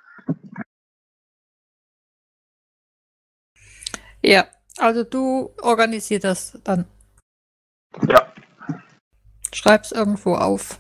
A: Ja, also du organisierst das dann.
E: Ja.
A: Schreib's irgendwo auf.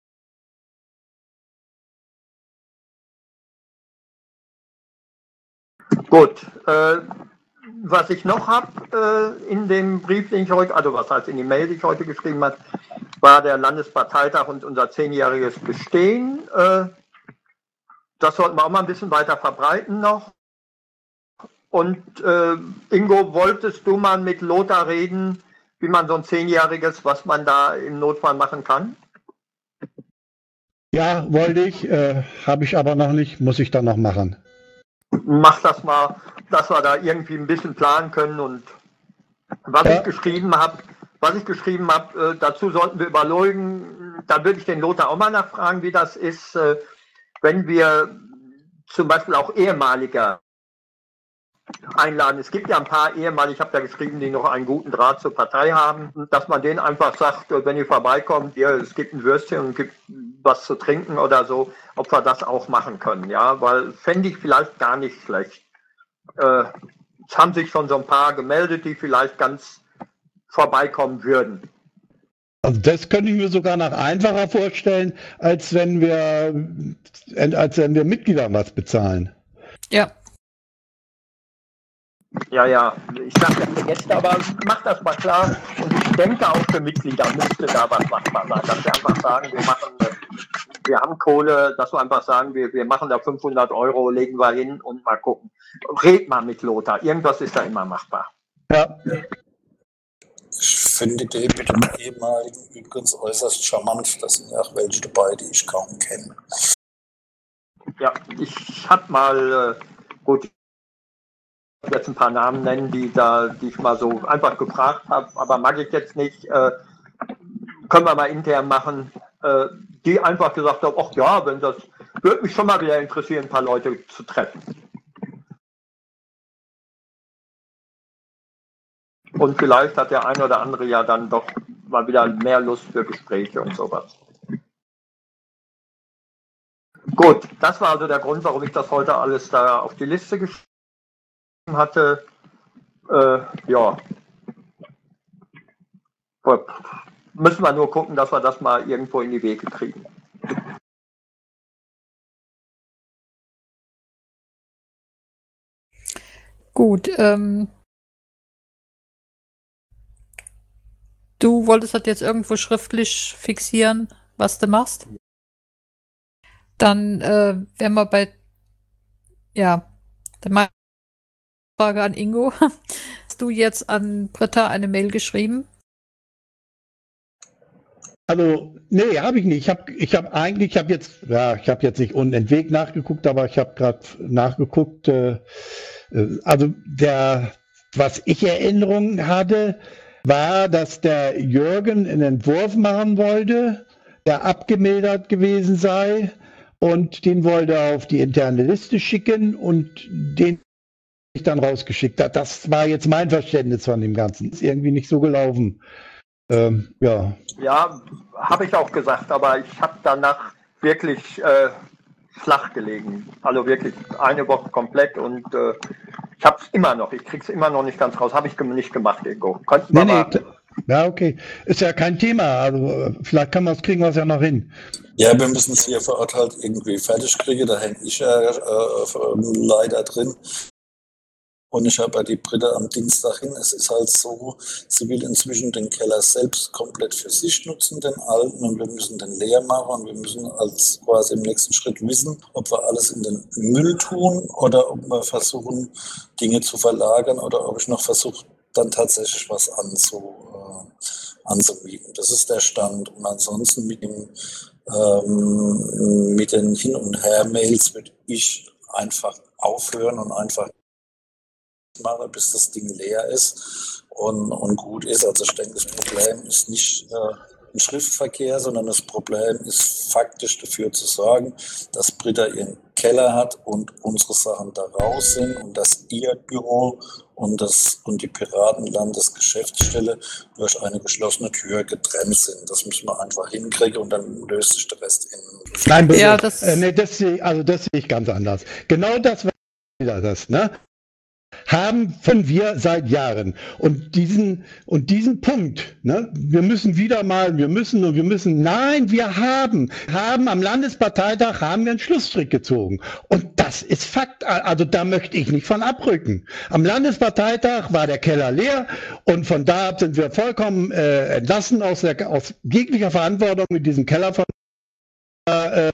E: Gut. Äh, was ich noch habe äh, in dem Brief, den ich heute, also was heißt in die Mail, die ich heute geschrieben habe, war der Landesparteitag und unser zehnjähriges Bestehen. Äh, das sollten wir auch mal ein bisschen weiter verbreiten noch. Und äh, Ingo, wolltest du mal mit Lothar reden, wie man so ein Zehnjähriges, was man da im Notfall machen kann?
C: Ja, wollte ich, äh, habe ich aber noch nicht, muss ich dann noch machen.
E: Mach das mal, dass wir da irgendwie ein bisschen planen können und was
C: Ja.
E: ich geschrieben habe, was ich geschrieben habe, äh, dazu sollten wir überlegen, da würde ich den Lothar auch mal nachfragen, wie das ist, äh, wenn wir zum Beispiel auch ehemalige einladen. Es gibt ja ein paar ehemalige, ich habe da geschrieben, die noch einen guten Draht zur Partei haben, dass man denen einfach sagt, wenn ihr vorbeikommt, ihr, es gibt ein Würstchen und gibt was zu trinken oder so, ob wir das auch machen können, ja, weil fände ich vielleicht gar nicht schlecht. Äh, es haben sich schon so ein paar gemeldet, die vielleicht ganz vorbeikommen würden.
C: Also das könnte ich mir sogar noch einfacher vorstellen, als wenn wir, als wenn wir Mitgliedern was bezahlen.
A: Ja.
E: Ja, ja, ich sage ja für Gäste, aber mach das mal klar. Und ich denke auch für Mitglieder müsste da was machbar sein. Dass wir einfach sagen, wir machen, wir haben Kohle, dass wir einfach sagen, wir, wir machen da fünfhundert Euro, legen wir hin und mal gucken. Red mal mit Lothar, irgendwas ist da immer machbar.
C: Ja.
B: Ich finde die Idee mit dem ehemaligen übrigens äußerst charmant. Da sind ja auch welche dabei, die ich kaum kenne.
E: Ja, ich habe mal, äh, gut, jetzt ein paar Namen nennen, die da, die ich mal so einfach gefragt habe, aber mag ich jetzt nicht, äh, können wir mal intern machen, äh, die einfach gesagt haben, ach ja, wenn das, würde mich schon mal wieder interessieren, ein paar Leute zu treffen. Und vielleicht hat der eine oder andere ja dann doch mal wieder mehr Lust für Gespräche und sowas. Gut, das war also der Grund, warum ich das heute alles da auf die Liste geschrieben hatte. Äh, ja. Müssen wir nur gucken, dass wir das mal irgendwo in die Wege kriegen.
A: Gut, ähm, du wolltest das jetzt irgendwo schriftlich fixieren, was du machst? Dann äh, wären wir bei, ja, dann mal Frage an Ingo. Hast du jetzt an Britta eine Mail geschrieben?
C: Also, nee, habe ich nicht. Ich habe ich hab eigentlich, ich habe jetzt, ja, ich habe jetzt nicht unentwegt nachgeguckt, aber ich habe gerade nachgeguckt. Äh, äh, also, der, was ich Erinnerungen hatte, war, dass der Jürgen einen Entwurf machen wollte, der abgemildert gewesen sei und den wollte er auf die interne Liste schicken und den ich dann rausgeschickt hat. Das war jetzt mein Verständnis von dem Ganzen. Ist irgendwie nicht so gelaufen. Ähm, ja.
E: Ja, habe ich auch gesagt, aber ich habe danach wirklich äh, flach gelegen. Also wirklich eine Woche komplett und äh, ich habe es immer noch, ich kriege es immer noch nicht ganz raus. Habe ich nicht gemacht, Ingo. Konnten wir
C: Nee,
E: mal.
C: nee, ja, okay. Ist ja kein Thema. Also vielleicht kann wir's, kriegen wir es ja noch hin.
B: Ja, wir müssen es hier vor Ort halt irgendwie fertig kriegen. Da hänge ich ja äh, leider drin. Und ich habe ja die Britta am Dienstag hin. Es ist halt so, sie will inzwischen den Keller selbst komplett für sich nutzen, den alten, und wir müssen den leer machen und wir müssen als quasi im nächsten Schritt wissen, ob wir alles in den Müll tun oder ob wir versuchen, Dinge zu verlagern oder ob ich noch versuche, dann tatsächlich was anzu, äh, anzumieten. Das ist der Stand. Und ansonsten mit dem ähm, mit den Hin- und Her-Mails würde ich einfach aufhören und einfach mache, bis das Ding leer ist und, und gut ist. Also ich denke, das Problem ist nicht äh, ein Schriftverkehr, sondern das Problem ist faktisch dafür zu sorgen, dass Britta ihren Keller hat und unsere Sachen da raus sind und dass ihr Büro und, das, und die Piratenlandesgeschäftsstelle durch eine geschlossene Tür getrennt sind. Das müssen wir einfach hinkriegen und dann löst sich der Rest in.
C: Nein,
A: Ja, das-
C: äh, nee, das sehe also das sehe ich ganz anders. Genau das war das, ne? Haben von wir seit Jahren. Und diesen, und diesen Punkt, ne, wir müssen wieder mal, wir müssen und wir müssen, nein, wir haben, haben am Landesparteitag haben wir einen Schlussstrich gezogen. Und das ist Fakt, also da möchte ich nicht von abrücken. Am Landesparteitag war der Keller leer und von da ab sind wir vollkommen äh, entlassen aus, der, aus jeglicher Verantwortung mit diesem Keller von äh,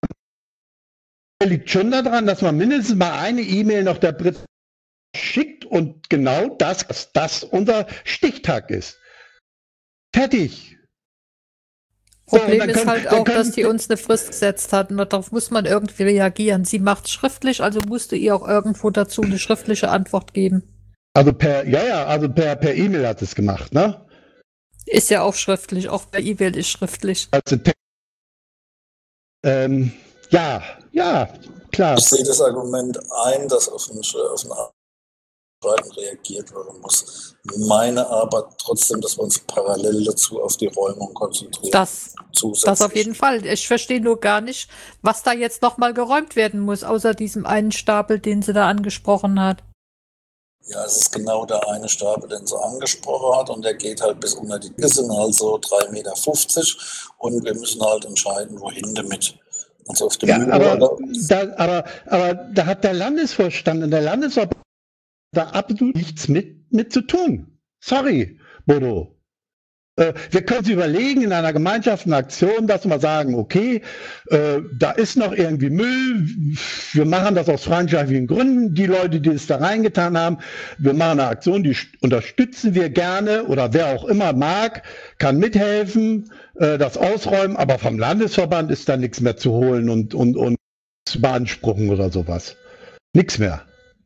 C: liegt schon daran, dass man mindestens mal eine E-Mail noch der Brit schickt und genau das, dass das unser Stichtag ist. Fertig. So,
A: Problem
C: dann
A: ist
C: können-
A: halt
C: dann
A: auch,
C: können-
A: dass die uns eine Frist gesetzt hatten und darauf muss man irgendwie reagieren. Sie macht schriftlich, also musste ihr auch irgendwo dazu eine schriftliche Antwort geben.
C: Also per, ja, ja, also per per E-Mail hat es gemacht, ne?
A: Ist ja auch schriftlich, auch bei E-Mail ist schriftlich.
C: Also te- ähm, ja, ja, klar.
B: Ich sehe das Argument ein, dass auf ein, auf ein Schreiben reagiert werden muss. Meine aber trotzdem, dass wir uns parallel dazu auf die Räumung konzentrieren.
A: Das,
B: Zusätzlich.
A: das auf jeden Fall. Ich verstehe nur gar nicht, was da jetzt nochmal geräumt werden muss, außer diesem einen Stapel, den sie da angesprochen hat.
B: Ja, es ist genau der eine Stapel, den sie angesprochen hat, und der geht halt bis unter die Decke, sind also drei Meter fünfzig, und wir müssen halt entscheiden, wohin damit. Also auf dem
C: Ja,
B: Mühle
C: aber
B: oder-
C: da, aber, aber da hat der Landesvorstand und der Landesverband da absolut nichts mit, mit zu tun. Sorry, Bodo. Äh, wir können uns überlegen, in einer Gemeinschaft, eine Aktion, dass wir sagen, okay, äh, da ist noch irgendwie Müll, wir machen das aus freundschaftlichen Gründen, die Leute, die es da reingetan haben, wir machen eine Aktion, die st- unterstützen wir gerne, oder wer auch immer mag, kann mithelfen, äh, das ausräumen, aber vom Landesverband ist da nichts mehr zu holen und, und, und zu beanspruchen oder sowas. Nichts mehr.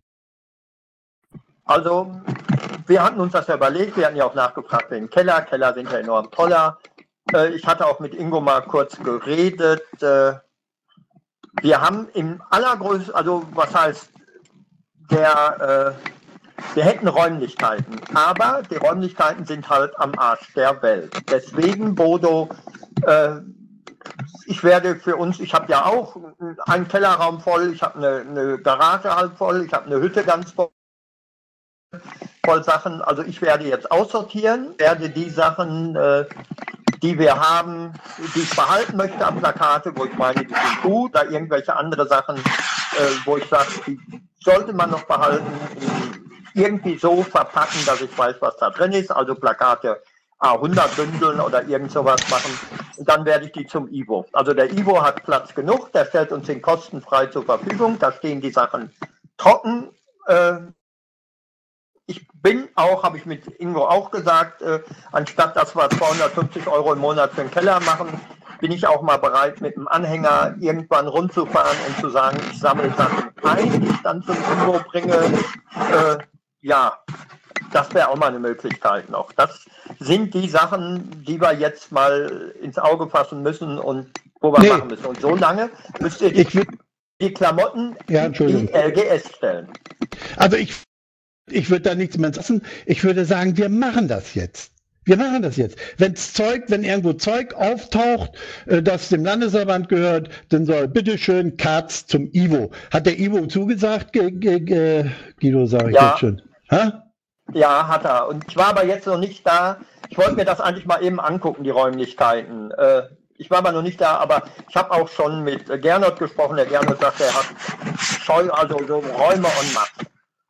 E: Also, wir hatten uns das ja überlegt, wir hatten ja auch nachgefragt wegen Keller. Keller sind ja enorm toller. Äh, ich hatte auch mit Ingo mal kurz geredet. Äh, wir haben im allergrößten, also was heißt, der, äh, wir hätten Räumlichkeiten, aber die Räumlichkeiten sind halt am Arsch der Welt. Deswegen, Bodo, äh, ich werde für uns, ich habe ja auch einen Kellerraum voll, ich habe eine, eine Garage halb voll, ich habe eine Hütte ganz voll. voll Sachen. Also ich werde jetzt aussortieren, werde die Sachen, äh, die wir haben, die ich behalten möchte an Plakate, wo ich meine, die sind gut, oder irgendwelche andere Sachen, äh, wo ich sage, die sollte man noch behalten, irgendwie so verpacken, dass ich weiß, was da drin ist. Also Plakate A hundert bündeln oder irgend sowas machen. Und dann werde ich die zum Ivo. Also der Ivo hat Platz genug, der stellt uns den kostenfrei zur Verfügung. Da stehen die Sachen trocken. Äh, Ich bin auch, habe ich mit Ingo auch gesagt, äh, anstatt dass wir zweihundertfünfzig Euro im Monat für den Keller machen, bin ich auch mal bereit, mit dem Anhänger irgendwann rund zu fahren und zu sagen, ich sammle Sachen ein, die ich dann zum Ingo bringe. Äh, ja, das wäre auch mal eine Möglichkeit noch. Das sind die Sachen, die wir jetzt mal ins Auge fassen müssen und wo wir
C: Nee.
E: machen müssen. Und so lange müsst ihr die,
C: Ich würd,
E: die Klamotten
C: Ja,
E: in
C: Entschuldigung.
E: die L G S stellen.
C: also ich, ich würde da nichts mehr sagen. Ich würde sagen, wir machen das jetzt. Wir machen das jetzt. Wenn's Zeug, wenn irgendwo Zeug auftaucht, äh, das dem Landesverband gehört, dann soll bitteschön Katz zum Ivo. Hat der Ivo zugesagt, G G G Guido, sage ich
E: Ja.
C: jetzt schon. Ha?
E: Ja, hat er. Und ich war aber jetzt noch nicht da. Ich wollte mir das eigentlich mal eben angucken, die Räumlichkeiten. Äh, ich war aber noch nicht da, aber ich habe auch schon mit äh, Gernot gesprochen. Der Gernot sagt, er hat Scheu, also so Räume en masse.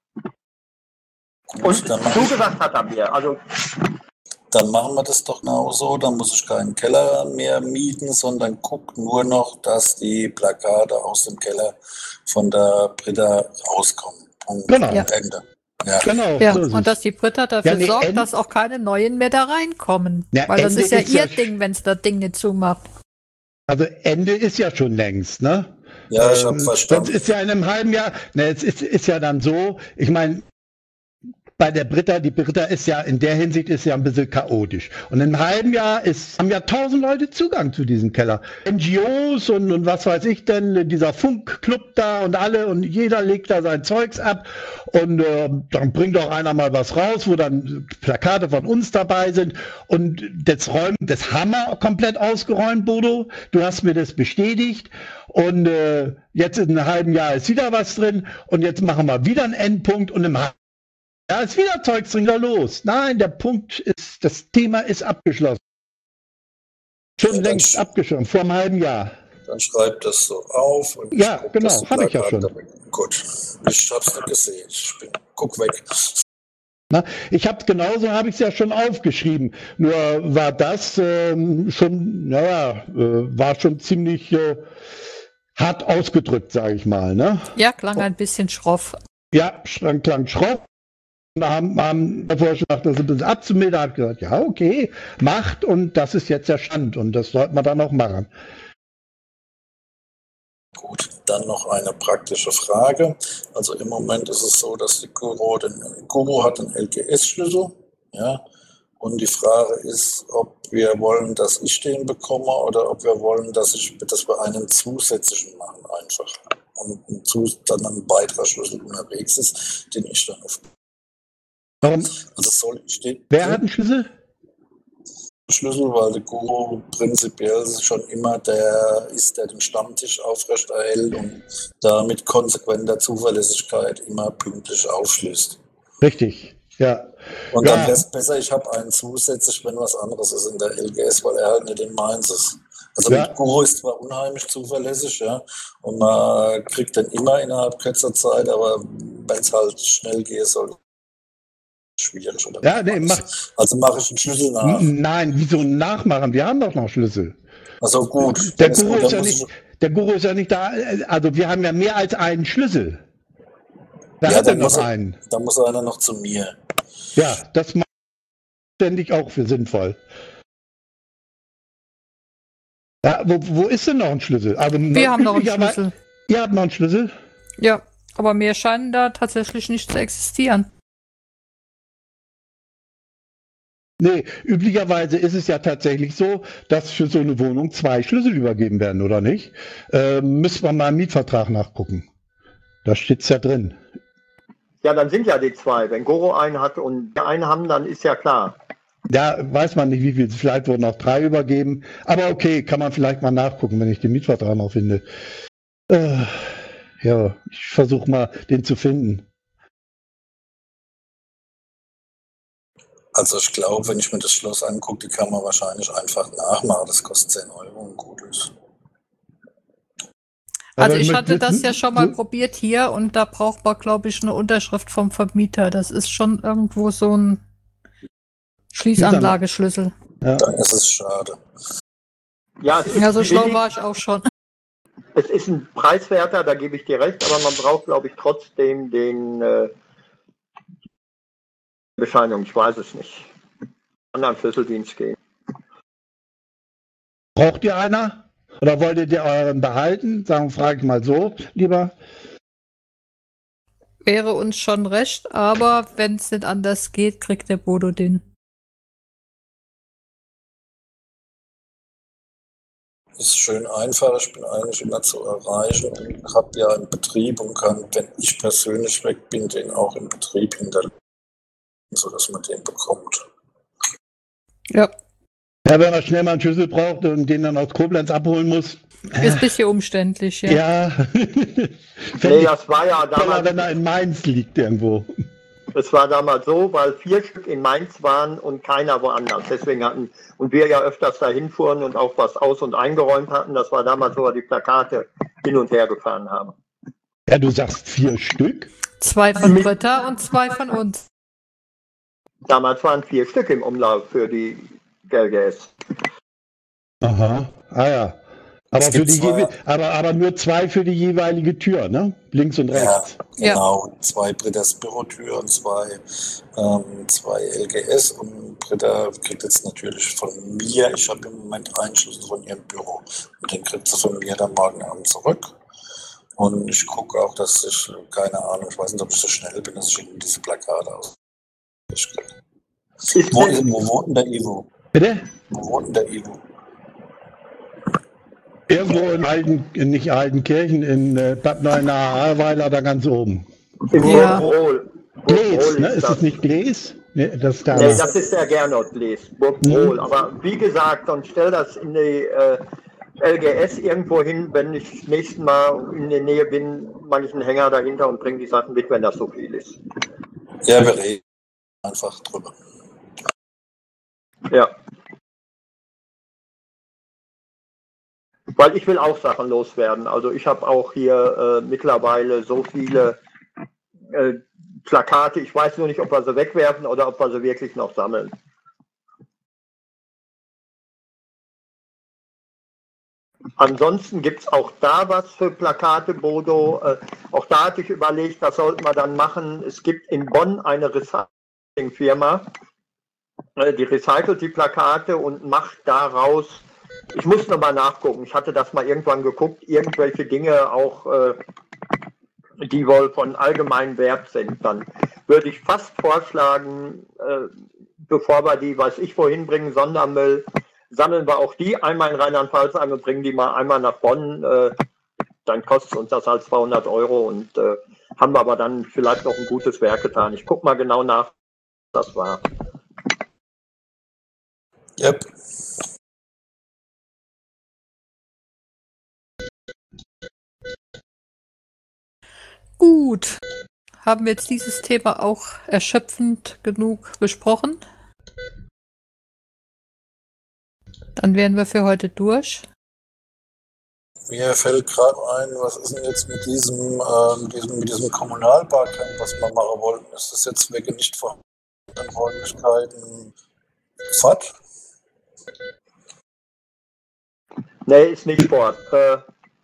E: Und
B: Gut, dann, machen,
E: zugesagt hat er mir. Also
B: dann machen wir das doch genauso. Dann muss ich keinen Keller mehr mieten, sondern guck nur noch, dass die Plakate aus dem Keller von der Britta rauskommen. Punkt.
C: Genau.
A: Ja.
B: Ende. Ja.
C: Genau.
A: Ja,
C: so ist
A: und
C: es.
A: dass die Britta dafür
C: Ja, nee,
A: sorgt,
C: End-
A: dass auch keine neuen mehr da reinkommen.
C: Ja,
A: Weil das
C: Ende
A: ist ja
C: ist
A: ihr
C: ja-
A: Ding, wenn es das Ding nicht zumacht.
C: Also Ende ist ja schon längst, ne?
B: Ja, ich habe
C: Ähm,
B: verstanden.
C: Das ist ja in einem halben Jahr, ne, es ist, ist ja dann so, ich meine, bei der Britta, die Britta ist ja in der Hinsicht ist ja ein bisschen chaotisch. Und im halben Jahr ist, haben ja tausend Leute Zugang zu diesem Keller. N G Os und, und was weiß ich denn, dieser Funkclub da und alle und jeder legt da sein Zeugs ab und äh, dann bringt auch einer mal was raus, wo dann Plakate von uns dabei sind und das Räumen, das haben wir komplett ausgeräumt, Bodo. Du hast mir das bestätigt und äh, jetzt in einem halben Jahr ist wieder was drin und jetzt machen wir wieder einen Endpunkt und im halben Da ist wieder Zeugs drin, da los. Nein, der Punkt ist, das Thema ist abgeschlossen. Schon
B: Ja,
C: längst
B: dann-
C: abgeschlossen, vor einem halben Jahr.
B: Dann schreib das so auf. Und
C: Ja,
B: guck,
C: genau,
B: dass die
C: hab ich ja
B: Plakate
C: schon.
B: damit- Gut, ich hab's nicht gesehen. Ich bin, guck weg.
C: Na, ich habe genauso habe ich es ja schon aufgeschrieben. Nur war das ähm, schon, naja, äh, war schon ziemlich äh, hart ausgedrückt, sage ich mal. Ne?
A: Ja, klang ein bisschen schroff.
C: Ja, klang, klang schroff. Da haben, haben der Vorschlag, das ein bisschen abzumildern, hat gesagt, ja, okay, macht und das ist jetzt der Stand und das sollte man dann auch machen.
B: Gut, dann noch eine praktische Frage. Also im Moment ist es so, dass die Guru, den, Guru hat einen L G S-Schlüssel, ja, und die Frage ist, ob wir wollen, dass ich den bekomme oder ob wir wollen, dass ich, dass wir einen zusätzlichen machen einfach und ein, dann ein weiterer Schlüssel unterwegs ist, den ich dann auf.
C: Warum?
B: Also soll ich den.
C: Wer hat einen Schlüssel?
B: Schlüssel, weil der Guru prinzipiell schon immer der ist, der den Stammtisch aufrechterhält und da mit konsequenter Zuverlässigkeit immer pünktlich aufschließt.
C: Richtig, ja.
B: Und
C: ja.
B: dann wäre es besser, ich habe einen zusätzlich, wenn was anderes ist in der L G S, weil er halt nicht in meins ist. Also
C: ja.
B: mit Guru ist zwar unheimlich zuverlässig, ja, und man kriegt den immer innerhalb kürzer Zeit, aber wenn es halt schnell geht, soll schwierig. Oder
C: ja, nee, macht,
B: also mache ich einen Schlüssel nach.
C: Nein, wieso nachmachen? Wir haben doch noch Schlüssel.
B: Also gut.
C: Der Guru, ist, ist ja nicht, der Guru ist ja nicht da, also wir haben ja mehr als einen Schlüssel. Da
B: ja,
C: hat er noch
B: er,
C: einen.
B: Da muss einer noch zu mir.
C: Ja, das mache ich ständig auch für sinnvoll. Ja, wo, wo ist denn noch ein Schlüssel? Also
A: wir haben noch einen Schlüssel.
C: Ihr habt noch einen Schlüssel?
A: Ja, aber mehr scheinen da tatsächlich nicht zu existieren.
C: Nee, üblicherweise ist es ja tatsächlich so, dass für so eine Wohnung zwei Schlüssel übergeben werden, oder nicht? Ähm, müssen wir mal im Mietvertrag nachgucken. Da steht es ja drin.
E: Ja, dann sind ja die zwei. Wenn Goro einen hat und wir einen haben, dann ist ja klar.
C: Ja, weiß man nicht, wie viel. Vielleicht wurden auch drei übergeben. Aber okay, kann man vielleicht mal nachgucken, wenn ich den Mietvertrag noch finde. Äh, ja, ich versuche mal, den zu finden.
B: Also ich glaube, wenn ich mir das Schloss angucke, die kann man wahrscheinlich einfach nachmachen. Das kostet zehn Euro und gut ist.
A: Also ich hatte das ja schon mal probiert hier und da braucht man, glaube ich, eine Unterschrift vom Vermieter. Das ist schon irgendwo so ein Schließanlageschlüssel.
C: Ja.
B: Dann ist es schade.
E: Ja,
A: ja so schlau war ich auch schon.
E: Es ist ein preiswerter, da gebe ich dir recht, aber man braucht, glaube ich, trotzdem den äh, Bescheinigung, ich weiß es nicht. Anderen Schlüsseldienst gehen.
C: Braucht ihr einer? Oder wolltet ihr euren behalten? Sagen, frage ich mal so, lieber.
A: Wäre uns schon recht, aber wenn es nicht anders geht, kriegt der Bodo den.
B: Ist schön einfach, ich bin eigentlich immer zu erreichen und habe ja einen Betrieb und kann, wenn ich persönlich weg bin, den auch im Betrieb hinterlassen, sodass man den bekommt.
A: Ja.
C: Ja, wenn man schnell mal einen Schlüssel braucht und den dann aus Koblenz abholen muss.
A: Ist ein bisschen umständlich, ja.
C: Ja.
E: Nee, das war ja damals.
C: Wenn er in Mainz liegt irgendwo.
E: Es war damals so, weil vier Stück in Mainz waren und keiner woanders. Deswegen hatten, und wir ja öfters dahin fuhren und auch was aus- und eingeräumt hatten. Das war damals, wo wir die Plakate hin und her gefahren haben.
C: Ja, du sagst vier Stück?
A: Zwei von Britta und zwei von uns.
E: Damals waren vier Stück im Umlauf für die L G S.
C: Aha, ah ja. Aber, für die je- aber, aber nur zwei für die jeweilige Tür, ne? Links und rechts.
B: Ja, genau. Ja. Zwei Brittas Bürotüren, zwei, ähm, zwei L G S und Britta kriegt jetzt natürlich von mir, ich habe im Moment einen Schlüssel von ihrem Büro und den kriegt sie von mir dann morgen Abend zurück. Und ich gucke auch, dass ich, keine Ahnung, ich weiß nicht, ob ich so schnell bin, dass ich Ihnen diese Plakate aus. Wo, wo wohnt denn der Ivo?
C: Bitte?
B: Wo wohnt denn der Ivo?
C: Irgendwo in Alten, in nicht Altenkirchen, in äh, Bad Neuenahr-Ahrweiler, da ganz oben.
E: Im
A: Ja.
E: Burgbrol.
C: Glees, ne? Ist das nicht Glees? Nee, das ist da.
E: Nee, das ist der Gernot Glees, Burgbrol. Mhm. Aber wie gesagt, dann stell das in die äh, L G S irgendwo hin, wenn ich nächstes Mal in der Nähe bin, mache ich einen Hänger dahinter und bringe die Sachen mit, wenn das so viel ist.
B: Ja, wir reden einfach drüber.
E: Ja. Weil ich will auch Sachen loswerden. Also ich habe auch hier äh, mittlerweile so viele äh, Plakate. Ich weiß nur nicht, ob wir sie wegwerfen oder ob wir sie wirklich noch sammeln. Ansonsten gibt es auch da was für Plakate, Bodo. Äh, auch da hatte ich überlegt, das sollten wir dann machen. Es gibt in Bonn eine Recycling-Firma, äh, die recycelt die Plakate und macht daraus, ich muss nochmal nachgucken, ich hatte das mal irgendwann geguckt, irgendwelche Dinge auch, äh, die wohl von allgemeinem Wert sind. Dann würde ich fast vorschlagen, äh, bevor wir die, weiß ich wohin bringen, Sondermüll, sammeln wir auch die einmal in Rheinland-Pfalz ein und bringen die mal einmal nach Bonn. Äh, dann kostet uns das halt zweihundert Euro und äh, haben wir aber dann vielleicht noch ein gutes Werk getan. Ich gucke mal genau nach, was das war.
B: Yep.
A: Gut. Haben wir jetzt dieses Thema auch erschöpfend genug besprochen? Dann wären wir für heute durch.
B: Mir fällt gerade ein, was ist denn jetzt mit diesem, äh, mit diesem, mit diesem Kommunalbarcamp, was wir machen wollten? Ist das jetzt wegen nicht vorhandenen Räumlichkeiten Quatsch?
E: Nee, ist nicht Sport. Äh,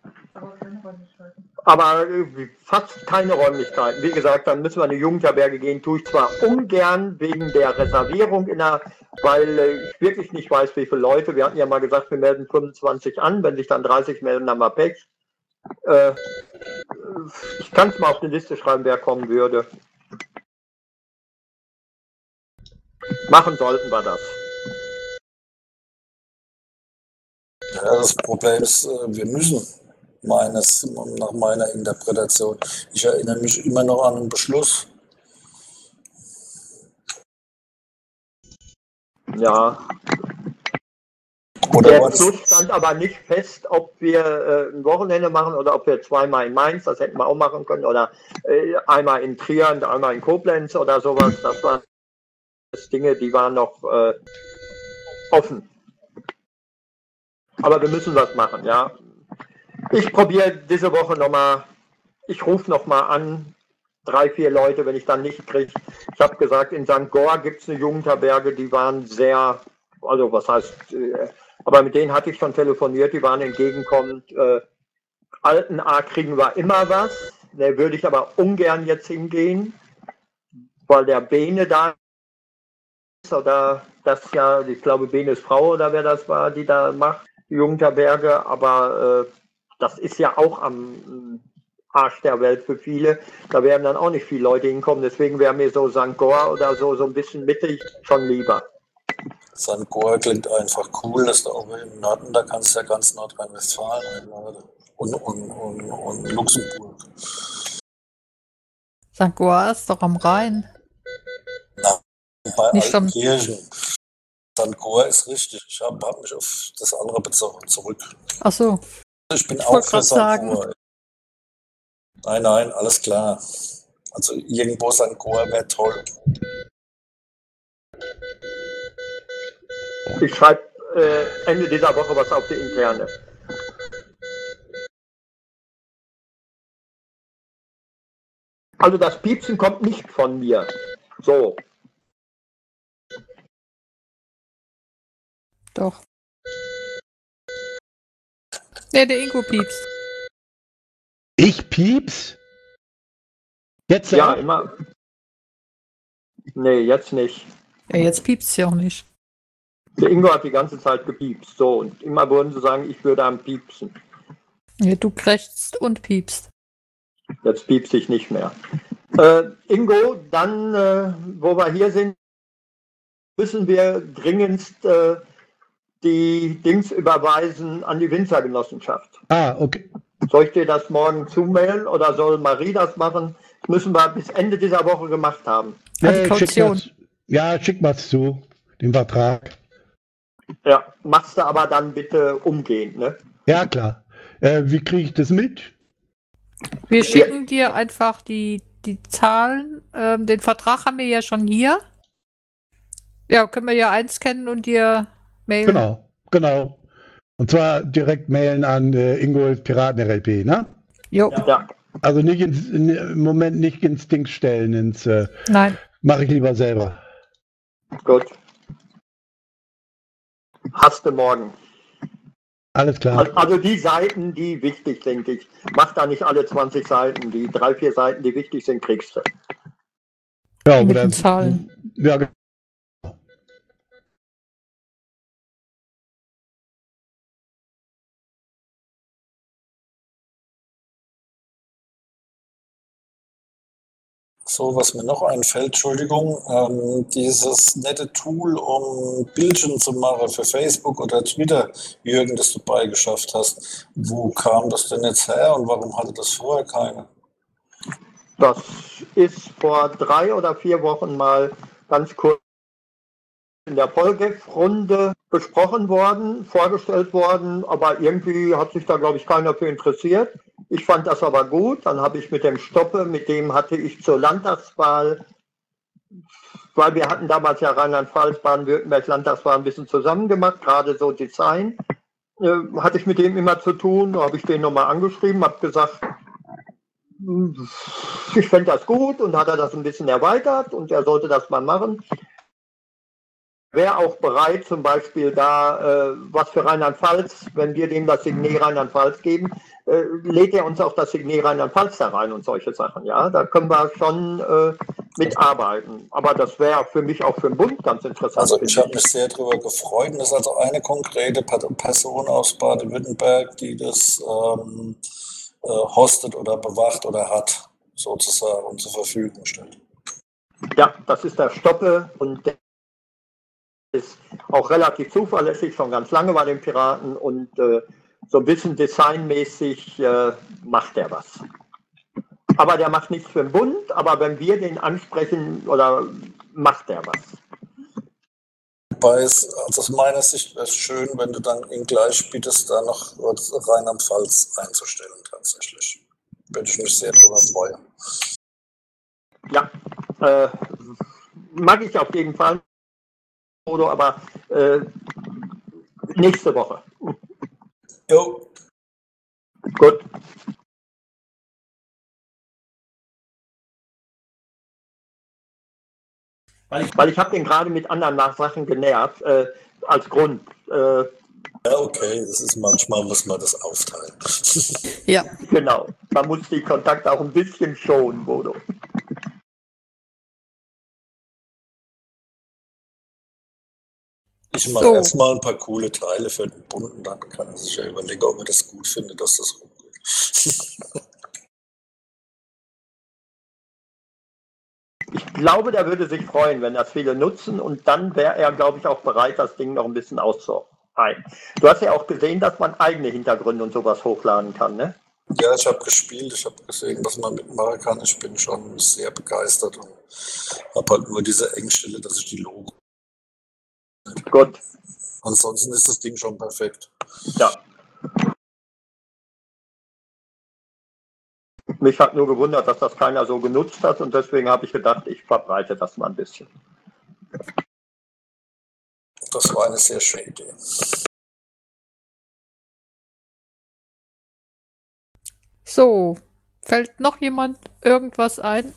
E: aber fast keine Räumlichkeiten. Wie gesagt, dann müssen wir in die Jugendherberge gehen. Tue ich zwar ungern wegen der Reservierung, in der, weil äh, ich wirklich nicht weiß, wie viele Leute. Wir hatten ja mal gesagt, wir melden fünfundzwanzig an. Wenn sich dann dreißig melden, dann mal Pech. Äh, ich kann es mal auf die Liste schreiben, wer kommen würde. Machen sollten wir das.
B: Ja, das Problem ist, wir müssen, meines, nach meiner Interpretation. Ich erinnere mich immer noch an einen Beschluss.
E: Ja.
B: Oder
E: Der
B: war das,
E: Beschluss stand aber nicht fest, ob wir äh, ein Wochenende machen oder ob wir zweimal in Mainz, das hätten wir auch machen können, oder äh, einmal in Trier und einmal in Koblenz oder sowas. Das waren Dinge, die waren noch äh, offen. Aber wir müssen was machen, ja. Ich probiere diese Woche nochmal, ich rufe nochmal an, drei, vier Leute, wenn ich dann nicht kriege. Ich habe gesagt, in Sankt Goar gibt es eine Jugendherberge, die waren sehr, also was heißt, äh, aber mit denen hatte ich schon telefoniert, die waren entgegenkommend. Äh, Alten A kriegen wir immer was, da würde ich aber ungern jetzt hingehen, weil der Bene da ist, oder das ja, ich glaube Benes Frau oder wer das war, die da macht, die Jugendherberge, aber äh, das ist ja auch am Arsch der Welt für viele. Da werden dann auch nicht viele Leute hinkommen. Deswegen wäre mir so Sankt Goar oder so, so ein bisschen mittig schon lieber.
B: Sankt Goar klingt einfach cool, dass da auch im Norden, da kannst du ja ganz Nordrhein-Westfalen einladen. Und, und, und, und Luxemburg.
A: Sankt Goar ist doch am Rhein.
B: Na, bei
A: Nicht am-
B: Altenkirchen. Sankt Goar ist richtig. Ich habe hab mich auf das andere bezogen, zurück.
A: Ach so.
B: Ich bin
A: Ich
B: auch
A: wollte
B: für
A: grad
B: Sankt
A: sagen.
B: Goar. Nein, nein, alles klar. Also irgendwo Sankt Goar wäre toll.
E: Ich schreibe äh, Ende dieser Woche was auf die Interne. Also das Piepsen kommt nicht von mir. So.
A: Doch. Nee, der Ingo piepst.
C: Ich pieps? Jetzt
E: Ja,
C: auch?
E: immer. Nee, jetzt nicht.
A: Ja, jetzt piepst ja auch nicht.
E: Der Ingo hat die ganze Zeit gepiepst. So, und immer würden sie sagen, ich würde am Piepsen.
A: Ja, du krächzt und piepst.
E: Jetzt piepse ich nicht mehr. Äh, Ingo, dann, äh, wo wir hier sind, müssen wir dringendst äh, die Dings überweisen an die Winzergenossenschaft.
C: Ah, okay.
E: Soll ich dir das morgen zumailen oder soll Marie das machen? Das müssen wir bis Ende dieser Woche gemacht haben.
A: Ah, die
C: Nee, schick
A: Kaution.
C: mal's, ja, schick mal's zu, den Vertrag.
E: Ja, machst du aber dann bitte umgehend, ne?
C: Ja, klar. Äh, wie kriege ich das mit?
A: Wir schicken dir einfach die, die Zahlen. Ähm, den Vertrag haben wir ja schon hier. Ja, können wir ja einscannen und dir mailen.
C: Genau, genau. Und zwar direkt mailen an äh, Ingo Piraten R L P, ne?
A: Jo,
E: Ja,
C: Also nicht ins, in, im Moment nicht ins Ding stellen, ins äh,
A: nein.
C: mache ich lieber selber.
E: gut. Hast du morgen.
C: Alles klar.
E: Al- Also die Seiten, die wichtig sind. Ich mach da nicht alle zwanzig Seiten. Die drei, vier Seiten, die wichtig sind, kriegst du.
C: Ja,
A: Mit
C: oder,
A: den Zahlen.
C: Ja, ge-
B: So, was mir noch einfällt, Entschuldigung, ähm, dieses nette Tool, um Bildchen zu machen für Facebook oder Twitter, Jürgen, das du beigeschafft hast. Wo kam das denn jetzt her und warum hatte das vorher keiner?
E: Das ist vor drei oder vier Wochen mal ganz kurz in der Folgerunde besprochen worden, vorgestellt worden, aber irgendwie hat sich da, glaube ich, keiner für interessiert. Ich fand das aber gut. Dann habe ich mit dem Stoppe, mit dem hatte ich zur Landtagswahl, weil wir hatten damals ja Rheinland-Pfalz, Baden-Württemberg, Landtagswahl ein bisschen zusammen gemacht, gerade so Design, äh, hatte ich mit dem immer zu tun. Da habe ich den nochmal angeschrieben, habe gesagt, ich fände das gut, und hat er das ein bisschen erweitert und er sollte das mal machen. Wäre auch bereit, zum Beispiel da äh, was für Rheinland-Pfalz, wenn wir dem das Signet Rheinland-Pfalz geben, äh, lädt er uns auch das Signet Rheinland-Pfalz da rein und solche Sachen. Ja, da können wir schon äh, mitarbeiten. Aber das wäre für mich auch für den Bund ganz interessant.
B: Also
E: finde
B: ich habe mich sehr darüber gefreut. Und das ist also eine konkrete Pa- Person aus Baden-Württemberg, die das ähm, äh, hostet oder bewacht oder hat, sozusagen, und zur Verfügung stellt.
E: Ja, das ist der Stoppe, und der ist auch relativ zuverlässig, schon ganz lange bei den Piraten, und äh, so ein bisschen designmäßig äh, macht er was. Aber der macht nichts für den Bund, aber wenn wir den ansprechen, oder macht er was.
B: Wobei es, also aus meiner Sicht wäre es schön, wenn du dann ihn gleich bietest, da noch Rheinland-Pfalz einzustellen, tatsächlich. Würde ich mich sehr darüber freuen.
E: Ja, äh, mag ich auf jeden Fall, Bodo, aber äh, nächste Woche.
B: Jo,
E: Gut.
F: Weil ich,
E: Weil ich habe den gerade mit anderen Sachen genervt, äh, als Grund. Äh,
B: ja, okay, das ist manchmal, muss man das aufteilen.
A: Ja,
E: genau, man muss die Kontakte auch ein bisschen schonen, Bodo.
B: Ich mache
A: So.
B: erstmal ein paar coole Teile für den Bund und dann kann man sich ja überlegen, ob man das gut findet, dass das rumgeht.
E: Ich glaube, der würde sich freuen, wenn das viele nutzen, und dann wäre er, glaube ich, auch bereit, das Ding noch ein bisschen auszuhalten. Du hast ja auch gesehen, dass man eigene Hintergründe und sowas hochladen kann, ne?
B: Ja, ich habe gespielt, ich habe gesehen, was man mitmachen kann. Ich bin schon sehr begeistert und habe halt nur diese Engstelle, dass ich die Logo.
E: Gut,
B: Ansonsten ist das Ding schon perfekt.
E: ja. Mich hat nur gewundert, dass das keiner so genutzt hat, und deswegen habe ich gedacht, ich verbreite das mal ein bisschen.
B: Das war eine sehr schöne Idee.
A: so. Fällt noch jemand irgendwas ein?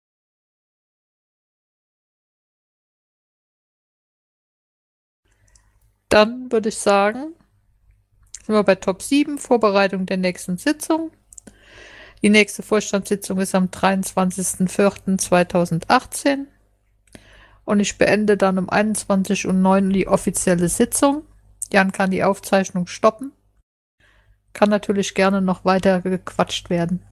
A: Dann würde ich sagen, sind wir bei Top sieben, Vorbereitung der nächsten Sitzung. Die nächste Vorstandssitzung ist am dreiundzwanzigsten vierten zweitausendachtzehn. Und ich beende dann um einundzwanzig Uhr neun die offizielle Sitzung. Jan kann die Aufzeichnung stoppen. Kann natürlich gerne noch weiter gequatscht werden.